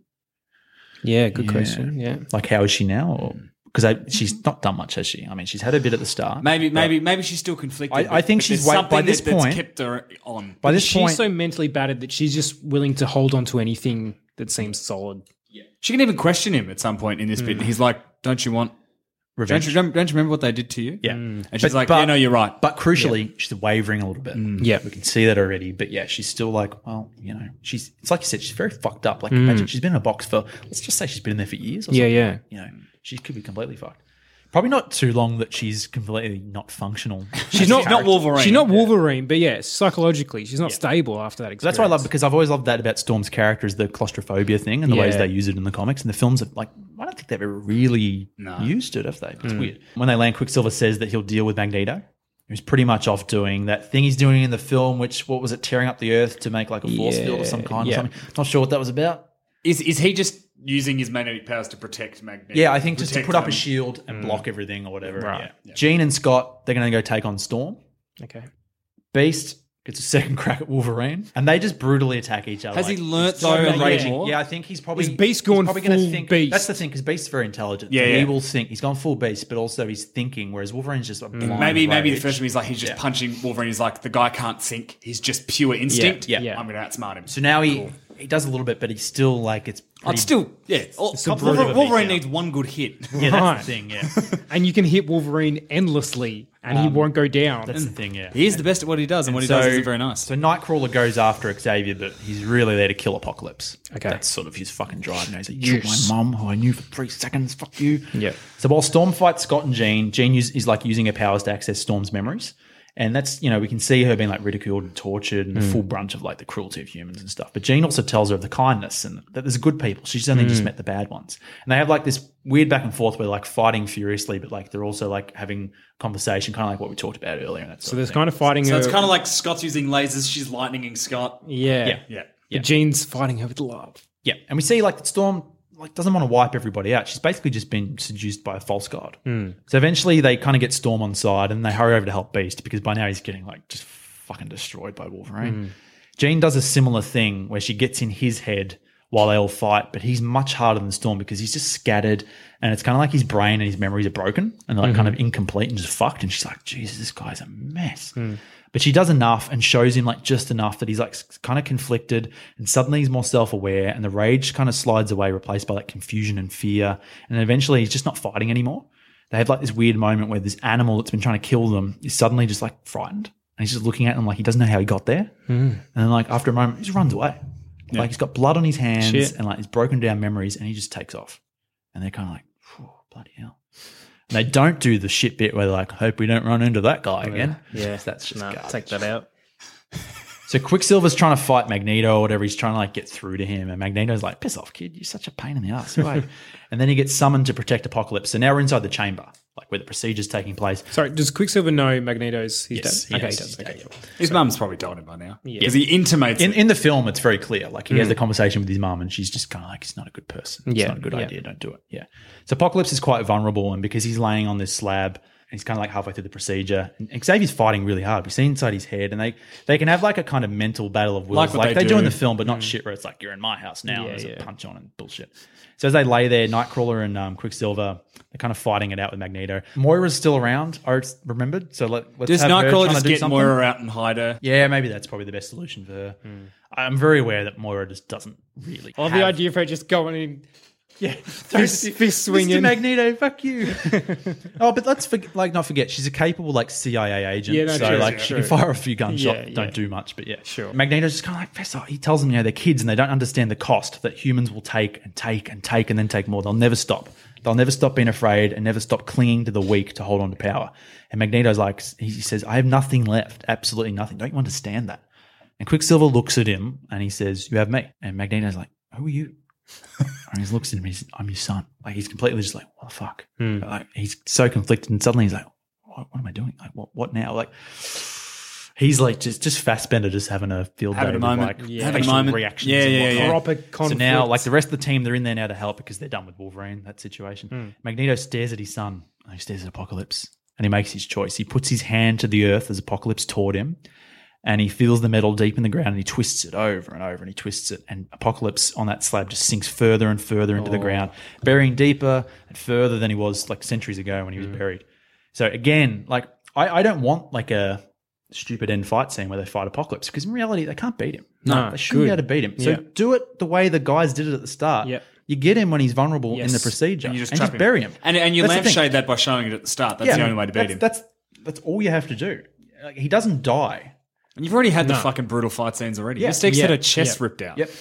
S10: Yeah, good
S8: yeah.
S10: question. Yeah,
S8: like how is she now? Because she's not done much, has she? I mean, she's had a bit at the start.
S9: Maybe, maybe, maybe she's still conflicted.
S8: I, I think she's wait, by this
S9: that,
S8: point.
S9: That's kept her on.
S8: By this
S10: she's
S8: point,
S10: so mentally battered that she's just willing to hold on to anything that seems solid.
S9: Yeah, she can even question him at some point in this mm. bit. He's like, "Don't you want revenge? Don't you, don't you remember what they did to you?"
S8: Yeah,
S9: mm. and she's
S8: but,
S9: like,
S8: but,
S9: "Yeah, no, you're right."
S8: But crucially, yeah. she's wavering a little bit.
S10: Mm. Yeah,
S8: we can see that already. But yeah, she's still like, well, you know, she's. It's like you said, she's very fucked up. Like, mm. imagine she's been in a box for. Let's just say she's been in there for years. Or
S10: yeah,
S8: something.
S10: yeah.
S8: You know, she could be completely fucked. Probably not too long that she's completely not functional.
S10: She's not, not
S9: Wolverine.
S10: She's not Wolverine, yeah. but yeah, psychologically, she's not yeah. stable after that experience.
S8: So that's what I love, because I've always loved that about Storm's character is the claustrophobia thing and the yeah. ways they use it in the comics. And the films, are like, I don't think they've ever really no. used it, have they? It's mm. weird. When they land, Quicksilver says that he'll deal with Magneto. He's pretty much off doing that thing he's doing in the film, which, what was it, tearing up the earth to make like a force
S10: yeah.
S8: field of some kind
S10: yeah.
S8: or something. Not sure what that was about.
S9: Is is he just using his magnetic powers to protect Magneto?
S8: Yeah, I think just to put
S9: them.
S8: up a shield and mm. block everything or whatever.
S10: Right.
S8: Yeah.
S9: Yeah.
S8: Jean and Scott, they're going to go take on Storm.
S10: Okay.
S8: Beast gets a second crack at Wolverine, and they just brutally attack each other.
S9: Has
S8: like,
S9: he learnt
S8: so
S9: though
S8: raging.
S9: anymore?
S8: Yeah, I think he's probably
S10: is Beast going
S8: he's probably
S10: full
S8: gonna think,
S10: Beast?
S8: That's the thing, because Beast's very intelligent.
S9: Yeah,
S8: so
S9: yeah.
S8: He will think he's gone full Beast, but also he's thinking. Whereas Wolverine's just a blind
S9: maybe maybe the
S8: rage.
S9: first one he's like he's just
S8: yeah.
S9: punching Wolverine. He's like the guy can't think. He's just pure instinct.
S8: Yeah,
S10: yeah.
S9: I'm going to outsmart him.
S8: So now he cool. he does a little bit, but he's still like it's.
S9: Oh, it's still yeah. All,
S8: it's a
S9: Wolverine, Wolverine
S8: beat,
S9: needs one good hit.
S8: Yeah, that's
S10: Right.
S8: the thing. Yeah,
S10: and you can hit Wolverine endlessly, and um, he won't go down.
S8: That's the thing. Yeah,
S9: he is the best at what he does, and, and what he
S8: so,
S9: does isn't very nice.
S8: So Nightcrawler goes after Xavier, but he's really there to kill Apocalypse.
S10: Okay,
S8: that's sort of his fucking drive. Now he's like, "You yes. my mum, who I knew for three seconds. Fuck you."
S10: Yeah.
S8: So while Storm fights Scott and Jean, Jean use, is like using her powers to access Storm's memories. And that's, you know, we can see her being like ridiculed and tortured and mm. the full brunt of like the cruelty of humans and stuff. But Jean also tells her of the kindness and that there's good people. She's only mm. just met the bad ones. And they have like this weird back and forth where they're like fighting furiously, but like they're also like having conversation, kind of like what we talked about earlier. And that sort
S10: so there's
S8: of
S10: kind of fighting
S9: so
S10: her.
S9: So it's kind of like Scott's using lasers, she's lightninging Scott.
S10: Yeah.
S8: Yeah.
S9: Yeah.
S10: yeah. Jean's fighting her with love.
S8: Yeah. And we see like that Storm like doesn't want to wipe everybody out. She's basically just been seduced by a false god.
S10: Mm.
S8: So eventually they kind of get Storm on side and they hurry over to help Beast because by now he's getting like just fucking destroyed by Wolverine. Mm. Jean does a similar thing where she gets in his head while they all fight, but he's much harder than Storm because he's just scattered and it's kind of like his brain and his memories are broken and they're like mm-hmm. kind of incomplete and just fucked. And she's like, Jesus, this guy's a mess. Mm. But she does enough and shows him like just enough that he's like kind of conflicted and suddenly he's more self-aware and the rage kind of slides away, replaced by like confusion and fear. And then eventually he's just not fighting anymore. They have like this weird moment where this animal that's been trying to kill them is suddenly just like frightened. And he's just looking at them like he doesn't know how he got there. Mm. And then like after a moment, he just runs away. Yeah. Like he's got blood on his hands Shit. and like he's broken down memories and he just takes off. And they're kind of like, bloody hell. And they don't do the shit bit where they're like, hope we don't run into that guy again.
S10: Yeah,
S8: so that's just
S10: no,
S8: garbage.
S10: Take that out.
S8: So Quicksilver's trying to fight Magneto or whatever. He's trying to like get through to him, and Magneto's like, "Piss off, kid! You're such a pain in the ass." Right? And then he gets summoned to protect Apocalypse. So now we're inside the chamber, like where the procedure's taking place.
S10: Sorry, does Quicksilver know Magneto's his
S8: Yes,
S10: dad?
S8: he
S10: Okay,
S8: does.
S10: he does.
S8: He's
S10: Okay,
S8: dead.
S10: cool.
S9: His mum's probably told him by now.
S10: Yeah.
S9: Because he intimates
S8: In
S9: it.
S8: in the film, it's very clear. Like he has
S10: Mm.
S8: the conversation with his mum, and she's just kind of like, "He's not a good person. It's
S10: Yeah,
S8: not a good
S10: yeah.
S8: idea. Don't do it." Yeah. So Apocalypse is quite vulnerable, and because he's laying on this slab. He's kind of like halfway through the procedure. And Xavier's fighting really hard. We see inside his head, and they, they can have like a kind of mental battle of wills,
S9: Like
S8: like,
S9: what
S8: they,
S9: they
S8: do.
S9: do.
S8: in the film, but not shit where it's like you're in my house now.
S10: Yeah,
S8: and there's
S10: yeah.
S8: a punch on and bullshit. So as they lay there, Nightcrawler and um, Quicksilver, they're kind of fighting it out with Magneto. Moira's still around. I remembered. So let, let's
S9: Does
S8: have her
S9: Nightcrawler
S8: trying to
S9: just
S8: do
S9: get
S8: something.
S9: Moira out and hide her?
S8: Yeah, maybe that's probably the best solution for her. I'm very aware that Moira just doesn't really.
S10: Or
S8: have-
S10: the idea for her just going in.
S8: Yeah,
S10: Fist- fist swinging.
S8: Mister Magneto, fuck you. Oh, but let's forget, like not forget, she's a capable like C I A agent.
S10: Yeah, no,
S8: so
S10: true,
S8: like
S10: yeah,
S8: she
S10: true.
S8: can fire a few gunshots,
S10: Yeah,
S8: don't
S10: yeah.
S8: do much, but yeah,
S10: Sure.
S8: Magneto's just kind of like, "Fess off." He tells them, you know, they're kids and they don't understand the cost that humans will take and take and take and then take more. They'll never stop. They'll never stop being afraid and never stop clinging to the weak to hold on to power. And Magneto's like, he says, "I have nothing left, absolutely nothing. Don't you understand that?" And Quicksilver looks at him and he says, "You have me." And Magneto's like, "Who are you?" And he looks at him and he's, "I'm your son." Like he's completely just like, "What the fuck?"
S10: Hmm.
S8: Like he's so conflicted, and suddenly he's like, "What, what am I doing? Like what? What now?" Like he's like just just Fassbender just having a field
S9: Having
S8: day
S9: a
S8: with
S9: moment.
S8: like
S9: Yeah. Having a
S8: facial
S9: moment.
S8: reactions.
S9: Yeah,
S8: and
S9: yeah,
S8: whatnot.
S9: yeah.
S10: Proper
S8: So
S10: conflict.
S8: now, like the rest of the team, they're in there now to help because they're done with Wolverine. That situation.
S10: Hmm.
S8: Magneto stares at his son. And he stares at Apocalypse, and he makes his choice. He puts his hand to the earth as Apocalypse toward him. And he feels the metal deep in the ground and he twists it over and over and he twists it. And Apocalypse on that slab just sinks further and further into the ground, burying deeper and further than he was like centuries ago when he was buried. So again, like I, I don't want like a stupid end fight scene where they fight Apocalypse because in reality they can't beat him. No,
S10: No,
S8: they shouldn't
S10: good.
S8: be able to beat him. So
S10: Yeah.
S8: do it the way the guys did it at the start.
S10: Yep.
S8: You get him when he's vulnerable in
S10: Yes.
S8: the procedure
S9: And you just,
S8: and
S9: trap
S8: just bury him.
S9: And, and you
S8: That's the thing.
S9: lampshade that by showing it at the start. That's the only way to beat
S8: that's,
S9: him.
S8: That's, that's all you have to do. Like, he doesn't die.
S9: And you've already had the
S10: No.
S9: fucking brutal fight scenes already.
S8: Yeah.
S9: Mystique's
S10: Yeah.
S9: had her chest
S10: Yeah.
S9: ripped out.
S8: Yep.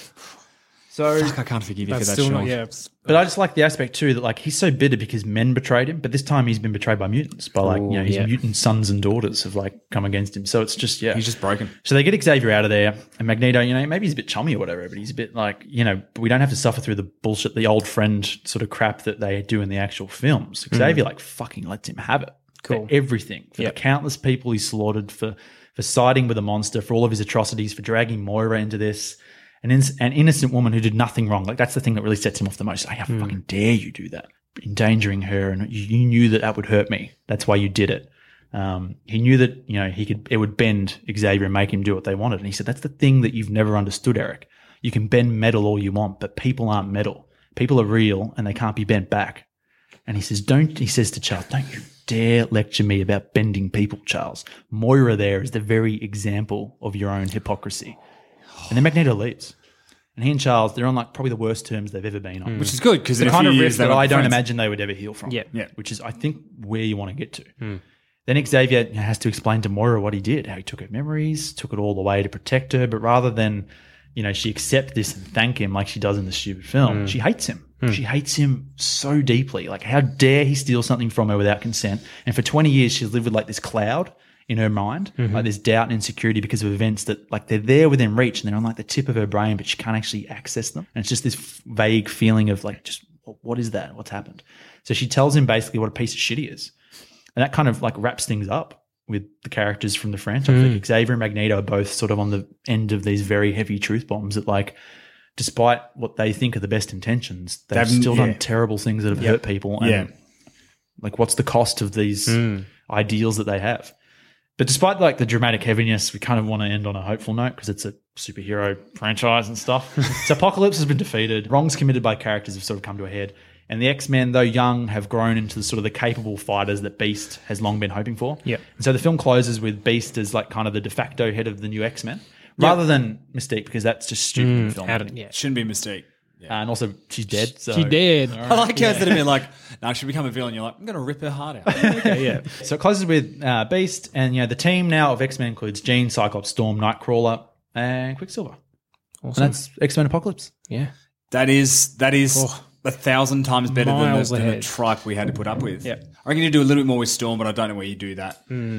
S8: So
S9: Fuck, I can't forgive you
S10: That's
S9: for that,
S10: still
S9: Sean.
S10: not, yeah.
S8: But I just like the aspect too that like he's so bitter because men betrayed him, but this time he's been betrayed by mutants, by like, you know, his
S10: yeah.
S8: mutant sons and daughters have like come against him. So it's just, yeah.
S9: He's just broken.
S8: So they get Xavier out of there and Magneto, you know, maybe he's a bit chummy or whatever, but he's a bit like, you know, we don't have to suffer through the bullshit, the old friend sort of crap that they do in the actual films. Xavier like fucking lets him have it.
S10: Cool.
S8: For everything. For
S10: Yep.
S8: the countless people he slaughtered, for for siding with a monster, for all of his atrocities, for dragging Moira into this. An, in, an innocent woman who did nothing wrong. Like, that's the thing that really sets him off the most. Like, how fucking dare you do that? Endangering her, and you, you knew that that would hurt me. That's why you did it. Um, he knew that, you know, he could, it would bend Xavier and make him do what they wanted. And he said, that's the thing that you've never understood, Eric. You can bend metal all you want, but people aren't metal. People are real and they can't be bent back. And he says, don't, he says to Charles, don't you dare lecture me about bending people, Charles. Moira there is the very example of your own hypocrisy. And then Magneto leaves. And he and Charles, they're on like probably the worst terms they've ever been on.
S9: Which is good because
S8: the
S9: in a
S8: kind
S9: few
S8: of
S9: years
S8: rift
S9: they
S8: that
S9: were
S8: I don't
S9: friends.
S8: imagine they would ever heal from.
S10: Yeah.
S9: Yeah.
S8: Which is, I think, where you want to get to. Then Xavier has to explain to Moira what he did, how he took her memories, took it all the way to protect her, but rather than, you know, she accept this and thank him like she does in the stupid film, she hates him. She hates him so deeply. Like, how dare he steal something from her without consent? And for twenty years, she's lived with like this cloud in her mind, like this doubt and insecurity because of events that like they're there within reach and they're on like the tip of her brain, but she can't actually access them. And it's just this f- vague feeling of like, just what is that? What's happened? So she tells him basically what a piece of shit he is. And that kind of like wraps things up with the characters from the franchise. Like Xavier and Magneto are both sort of on the end of these very heavy truth bombs that like, despite what they think are the best intentions, they've
S9: They've-
S8: still
S9: yeah.
S8: done terrible things that have hurt people. And
S9: Yeah.
S8: like, what's the cost of these ideals that they have? But despite like the dramatic heaviness, we kind of want to end on a hopeful note because it's a superhero franchise and stuff. So Apocalypse has been defeated. Wrongs committed by characters have sort of come to a head. And the X-Men, though young, have grown into the sort of the capable fighters that Beast has long been hoping for.
S10: Yep.
S8: And so the film closes with Beast as like kind of the de facto head of the new X-Men, rather than Mystique, because that's just stupid in the film.
S10: How did- yeah.
S9: Shouldn't be a mistake.
S8: And also, she's dead. So.
S10: She did.
S9: I like how instead of being like, no, she'll become a villain, you're like, I'm going to rip her heart out.
S10: Okay, yeah.
S8: So it closes with uh, Beast, and you know the team now of X-Men includes Jean, Cyclops, Storm, Nightcrawler, and Quicksilver.
S10: Awesome.
S8: And that's X-Men Apocalypse.
S10: Yeah.
S9: That is that is a thousand times better than the,
S10: Miles
S9: than the
S10: ahead.
S9: tripe we had to put up with.
S10: Yeah.
S9: I reckon you do a little bit more with Storm, but I don't know where you do that.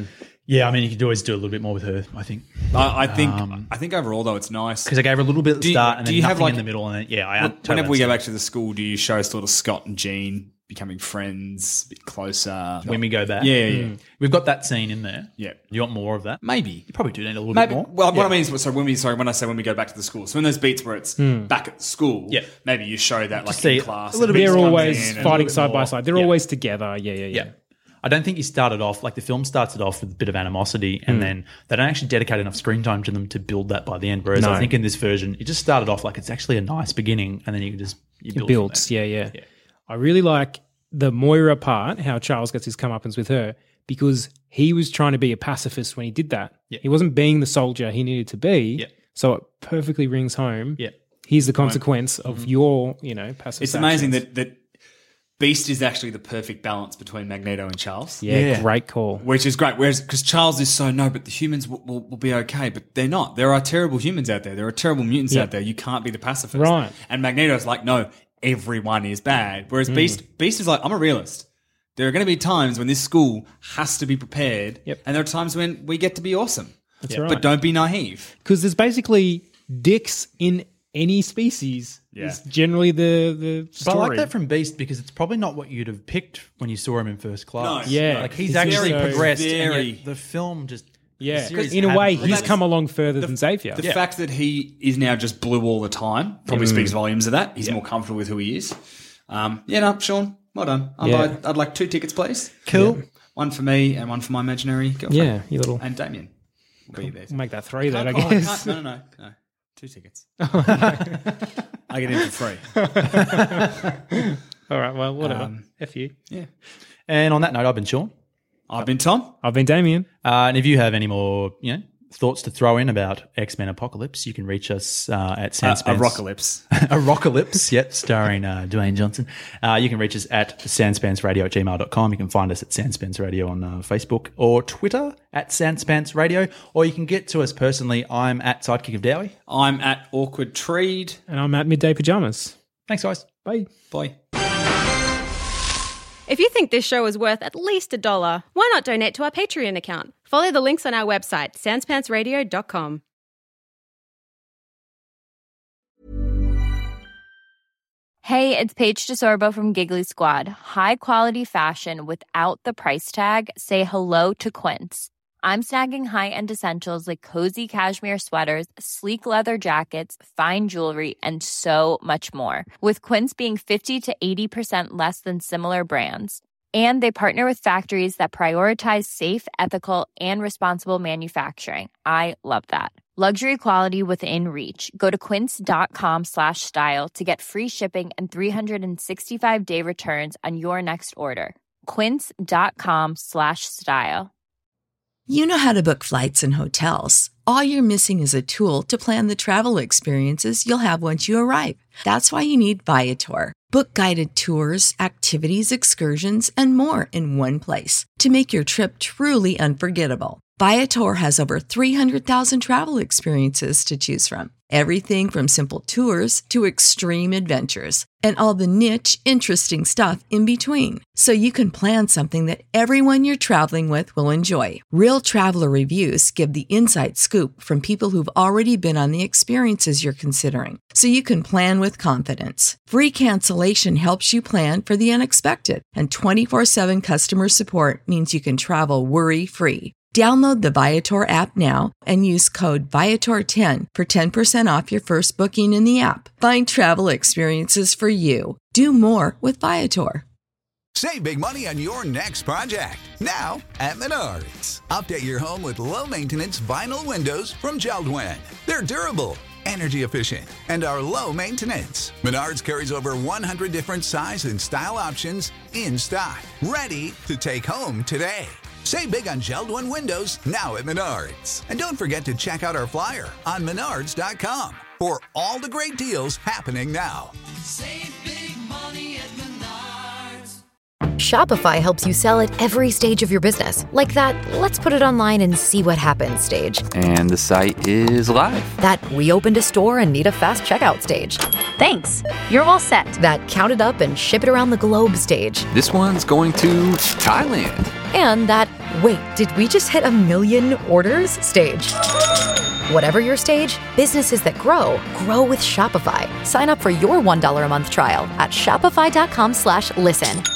S8: Yeah, I mean, you could always do a little bit more with her, I think.
S9: I, I think
S8: Um,
S9: I think overall, though, it's nice.
S8: Because I gave her a little bit at the
S9: Do you-
S8: start and
S9: do
S8: then
S9: you
S8: nothing
S9: have, like-
S8: in the middle. And then, yeah, I
S9: When-
S8: totally
S9: Whenever we go
S8: understand.
S9: back to the school, do you show sort of Scott and Jean becoming friends, a bit closer?
S8: When we go back.
S9: Yeah, yeah, yeah.
S8: Mm. We've got that scene in there.
S9: Yeah.
S8: You want more of that?
S9: Maybe.
S8: You probably do need a little
S9: Maybe.
S8: bit more.
S9: Well, what
S8: Yeah.
S9: I mean is, so when we sorry when I say when we go back to the school, so in those beats where it's
S10: Hmm.
S9: back at the school,
S8: Yeah.
S9: maybe you show that like
S8: Just see
S9: in class,
S8: a little
S9: and
S8: bit
S10: They're
S9: comes
S10: always
S9: in and-
S10: fighting
S8: bit
S10: side by
S8: more.
S10: side. They're
S8: Yeah.
S10: always together. Yeah, yeah, yeah.
S8: Yeah. I don't think you started off, like the film starts it off with a bit of animosity and
S10: Mm.
S8: then they don't actually dedicate enough screen time to them to build that by the end. Whereas
S10: No.
S8: I think in this version, it just started off like it's actually a nice beginning and then you can just you
S10: It
S8: build
S10: builds.
S8: from
S10: Yeah, yeah, I really like the Moira part, how Charles gets his comeuppance with her, because he was trying to be a pacifist when he did that.
S8: Yeah.
S10: He wasn't being the soldier he needed to be.
S8: Yeah.
S10: So it perfectly rings home.
S8: Yeah.
S10: Here's the consequence of your, you know, pacifist
S9: It's amazing
S10: actions.
S9: that that Beast is actually the perfect balance between Magneto and Charles.
S10: Yeah,
S8: Yeah.
S10: great call.
S9: Which is great. Whereas, because Charles is so, no, but the humans will, will, will be okay. But they're not. There are terrible humans out there. There are terrible mutants
S10: Yeah.
S9: out there. You can't be the pacifist.
S10: Right.
S9: And Magneto's like, no, everyone is bad. Whereas
S10: Mm.
S9: Beast, Beast is like, I'm a realist. There are going to be times when this school has to be prepared.
S10: Yep.
S9: And there are times when we get to be awesome.
S10: That's
S9: Yeah.
S10: right.
S9: But don't be naive.
S10: Because there's basically dicks in any species.
S9: Yeah.
S10: Is generally the the
S8: But
S10: story.
S8: I like that from Beast because it's probably not what you'd have picked when you saw him in first class.
S9: No,
S10: Yeah.
S8: Like he's
S10: It's
S8: actually
S10: very,
S8: progressed. and
S9: very-
S8: yet the film just.
S10: yeah,
S8: the series
S10: in a
S8: hadn't
S10: way,
S8: progressed.
S10: he's come along further than Xavier.
S9: The
S10: Yeah.
S9: fact that he is now just blue all the time probably speaks volumes of that. He's more comfortable with who he is. Um, yeah, no, Sean, well done. I'd,
S10: Yeah.
S9: like, I'd like two tickets, please.
S8: Cool.
S9: One for me and one for my imaginary girlfriend.
S10: Yeah, you little.
S9: And Damien will be there.
S10: We'll make that three then, I
S9: Can't- oh,
S10: guess.
S9: can't- no, no, no, no. Two tickets. I get in for free.
S10: All right, well, whatever.
S9: Um,
S10: F you.
S9: Yeah.
S8: And on that note, I've been Sean.
S9: I've been Tom.
S10: I've been Damien.
S8: Uh, and if you have any more, you know, thoughts to throw in about X-Men Apocalypse, you can reach us uh, at
S9: Uh,
S8: Sandspans.
S9: a rockalypse.
S8: a Rockalypse, yep, starring uh, Dwayne Johnson. Uh, you can reach us at sanspansradio at gmail dot com. You can find us at Sanspans Radio on uh, Facebook or Twitter at Sanspans Radio, or you can get to us personally. I'm at Sidekick of Dowie.
S9: I'm at Awkward Treed.
S10: And I'm at Midday Pajamas.
S8: Thanks, guys.
S10: Bye.
S9: Bye.
S15: If you think this show is worth at least a dollar, why not donate to our Patreon account? Follow the links on our website, sans pants radio dot com.
S16: Hey, it's Paige DeSorbo from Giggly Squad. High quality fashion without the price tag. Say hello to Quince. I'm snagging high-end essentials like cozy cashmere sweaters, sleek leather jackets, fine jewelry, and so much more. With Quince being fifty to eighty percent less than similar brands. And they partner with factories that prioritize safe, ethical, and responsible manufacturing. I love that. Luxury quality within reach. Go to quince.com slash style to get free shipping and three sixty-five day returns on your next order. Quince.com slash style.
S12: You know how to book flights and hotels. All you're missing is a tool to plan the travel experiences you'll have once you arrive. That's why you need Viator. Book guided tours, activities, excursions, and more in one place to make your trip truly unforgettable. Viator has over three hundred thousand travel experiences to choose from. Everything from simple tours to extreme adventures and all the niche, interesting stuff in between. So you can plan something that everyone you're traveling with will enjoy. Real traveler reviews give the inside scoop from people who've already been on the experiences you're considering. So you can plan with confidence. Free cancellation helps you plan for the unexpected. And twenty-four seven customer support means you can travel worry-free. Download the Viator app now and use code Viator ten for ten percent off your first booking in the app. Find travel experiences for you. Do more with Viator.
S17: Save big money on your next project, now at Menards. Update your home with low-maintenance vinyl windows from Jeld-Wen. They're durable, energy efficient, and are low maintenance. Menards carries over one hundred different size and style options in stock, ready to take home today. Save big on Jeld-Wen windows now at Menards. And don't forget to check out our flyer on menards dot com for all the great deals happening now.
S18: Save big money at Menards.
S13: Shopify helps you sell at every stage of your business. Like that, let's put it online and see what happens stage.
S19: And the site is live.
S13: That we opened a store and need a fast checkout stage.
S20: Thanks. You're all set.
S13: That count it up and ship it around the globe stage.
S19: This one's going to Thailand.
S13: And that Wait, did we just hit a million orders stage? Whatever your stage, businesses that grow, grow with Shopify. Sign up for your one dollar a month trial at shopify.com slash listen.